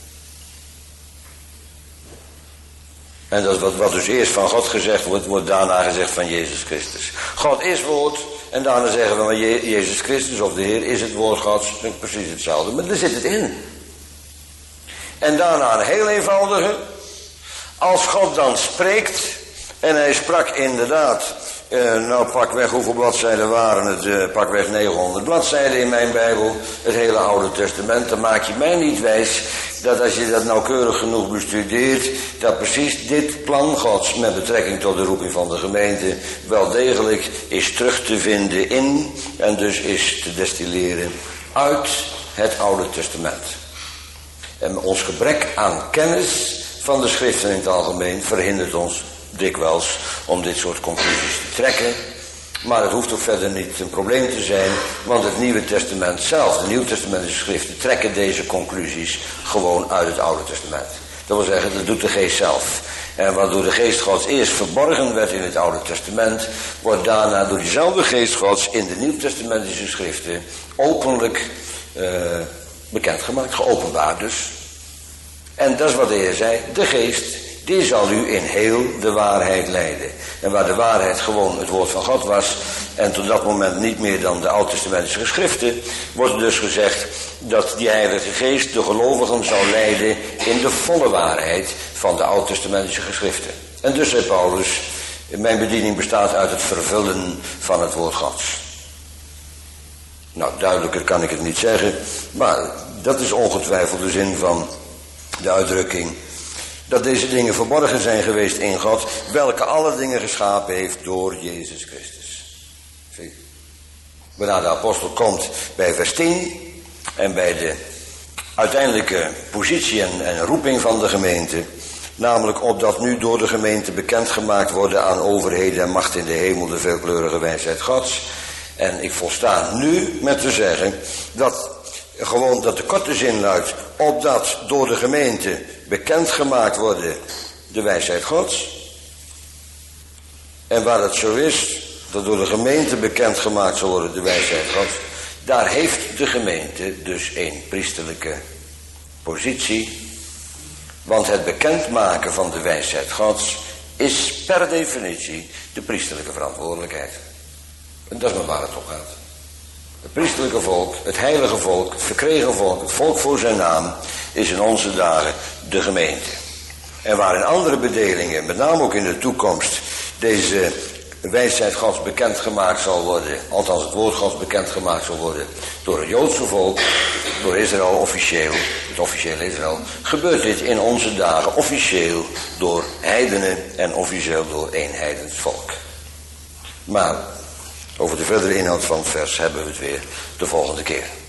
En dat is wat dus eerst van God gezegd wordt, wordt daarna gezegd van Jezus Christus. God is woord, en daarna zeggen we, maar Jezus Christus of de Heer is het woord Gods, precies hetzelfde, maar daar zit het in. En daarna een heel eenvoudige, als God dan spreekt, en hij sprak inderdaad, nou pakweg hoeveel bladzijden waren het, pakweg 900 bladzijden in mijn Bijbel, het hele Oude Testament, dan maak je mij niet wijs dat als je dat nauwkeurig genoeg bestudeert, dat precies dit plan Gods met betrekking tot de roeping van de gemeente wel degelijk is terug te vinden in en dus is te destilleren uit het Oude Testament. En ons gebrek aan kennis van de schriften in het algemeen verhindert ons dikwijls om dit soort conclusies te trekken. Maar het hoeft ook verder niet een probleem te zijn, want het Nieuwe Testament zelf, de Nieuwtestamentische schriften, trekken deze conclusies gewoon uit het Oude Testament. Dat wil zeggen, dat doet de geest zelf. En wat door de geest Gods eerst verborgen werd in het Oude Testament, wordt daarna door diezelfde geest Gods in de Nieuwtestamentische schriften openlijk bekendgemaakt, geopenbaard dus. En dat is wat de Heer zei, de geest, die zal u in heel de waarheid leiden. En waar de waarheid gewoon het woord van God was, en tot dat moment niet meer dan de Oud-testamentische geschriften, wordt dus gezegd dat die Heilige Geest de gelovigen zou leiden in de volle waarheid van de Oud-testamentische geschriften. En dus zei Paulus, mijn bediening bestaat uit het vervullen van het woord Gods. Nou, duidelijker kan ik het niet zeggen, maar dat is ongetwijfeld de zin van de uitdrukking dat deze dingen verborgen zijn geweest in God, welke alle dingen geschapen heeft door Jezus Christus. Zie. Waarna de apostel komt bij vers 10 en bij de uiteindelijke positie en roeping van de gemeente. Namelijk opdat nu door de gemeente bekendgemaakt worden aan overheden en macht in de hemel de veelkleurige wijsheid Gods. En ik volsta nu met te zeggen dat de korte zin luidt, opdat door de gemeente bekendgemaakt worden de wijsheid Gods. En waar het zo is, dat door de gemeente bekendgemaakt zal worden de wijsheid Gods, daar heeft de gemeente dus een priesterlijke positie. Want het bekendmaken van de wijsheid Gods is per definitie de priesterlijke verantwoordelijkheid. En dat is maar waar het op gaat. Het priesterlijke volk, het heilige volk, het verkregen volk, het volk voor zijn naam, is in onze dagen de gemeente. En waar in andere bedelingen, met name ook in de toekomst, deze wijsheid Gods bekendgemaakt zal worden, althans het woord Gods bekendgemaakt zal worden door het Joodse volk, door Israël officieel, het officiële Israël, gebeurt dit in onze dagen officieel door heidenen en officieel door één heidens volk. Maar over de verdere inhoud van het vers hebben we het weer de volgende keer.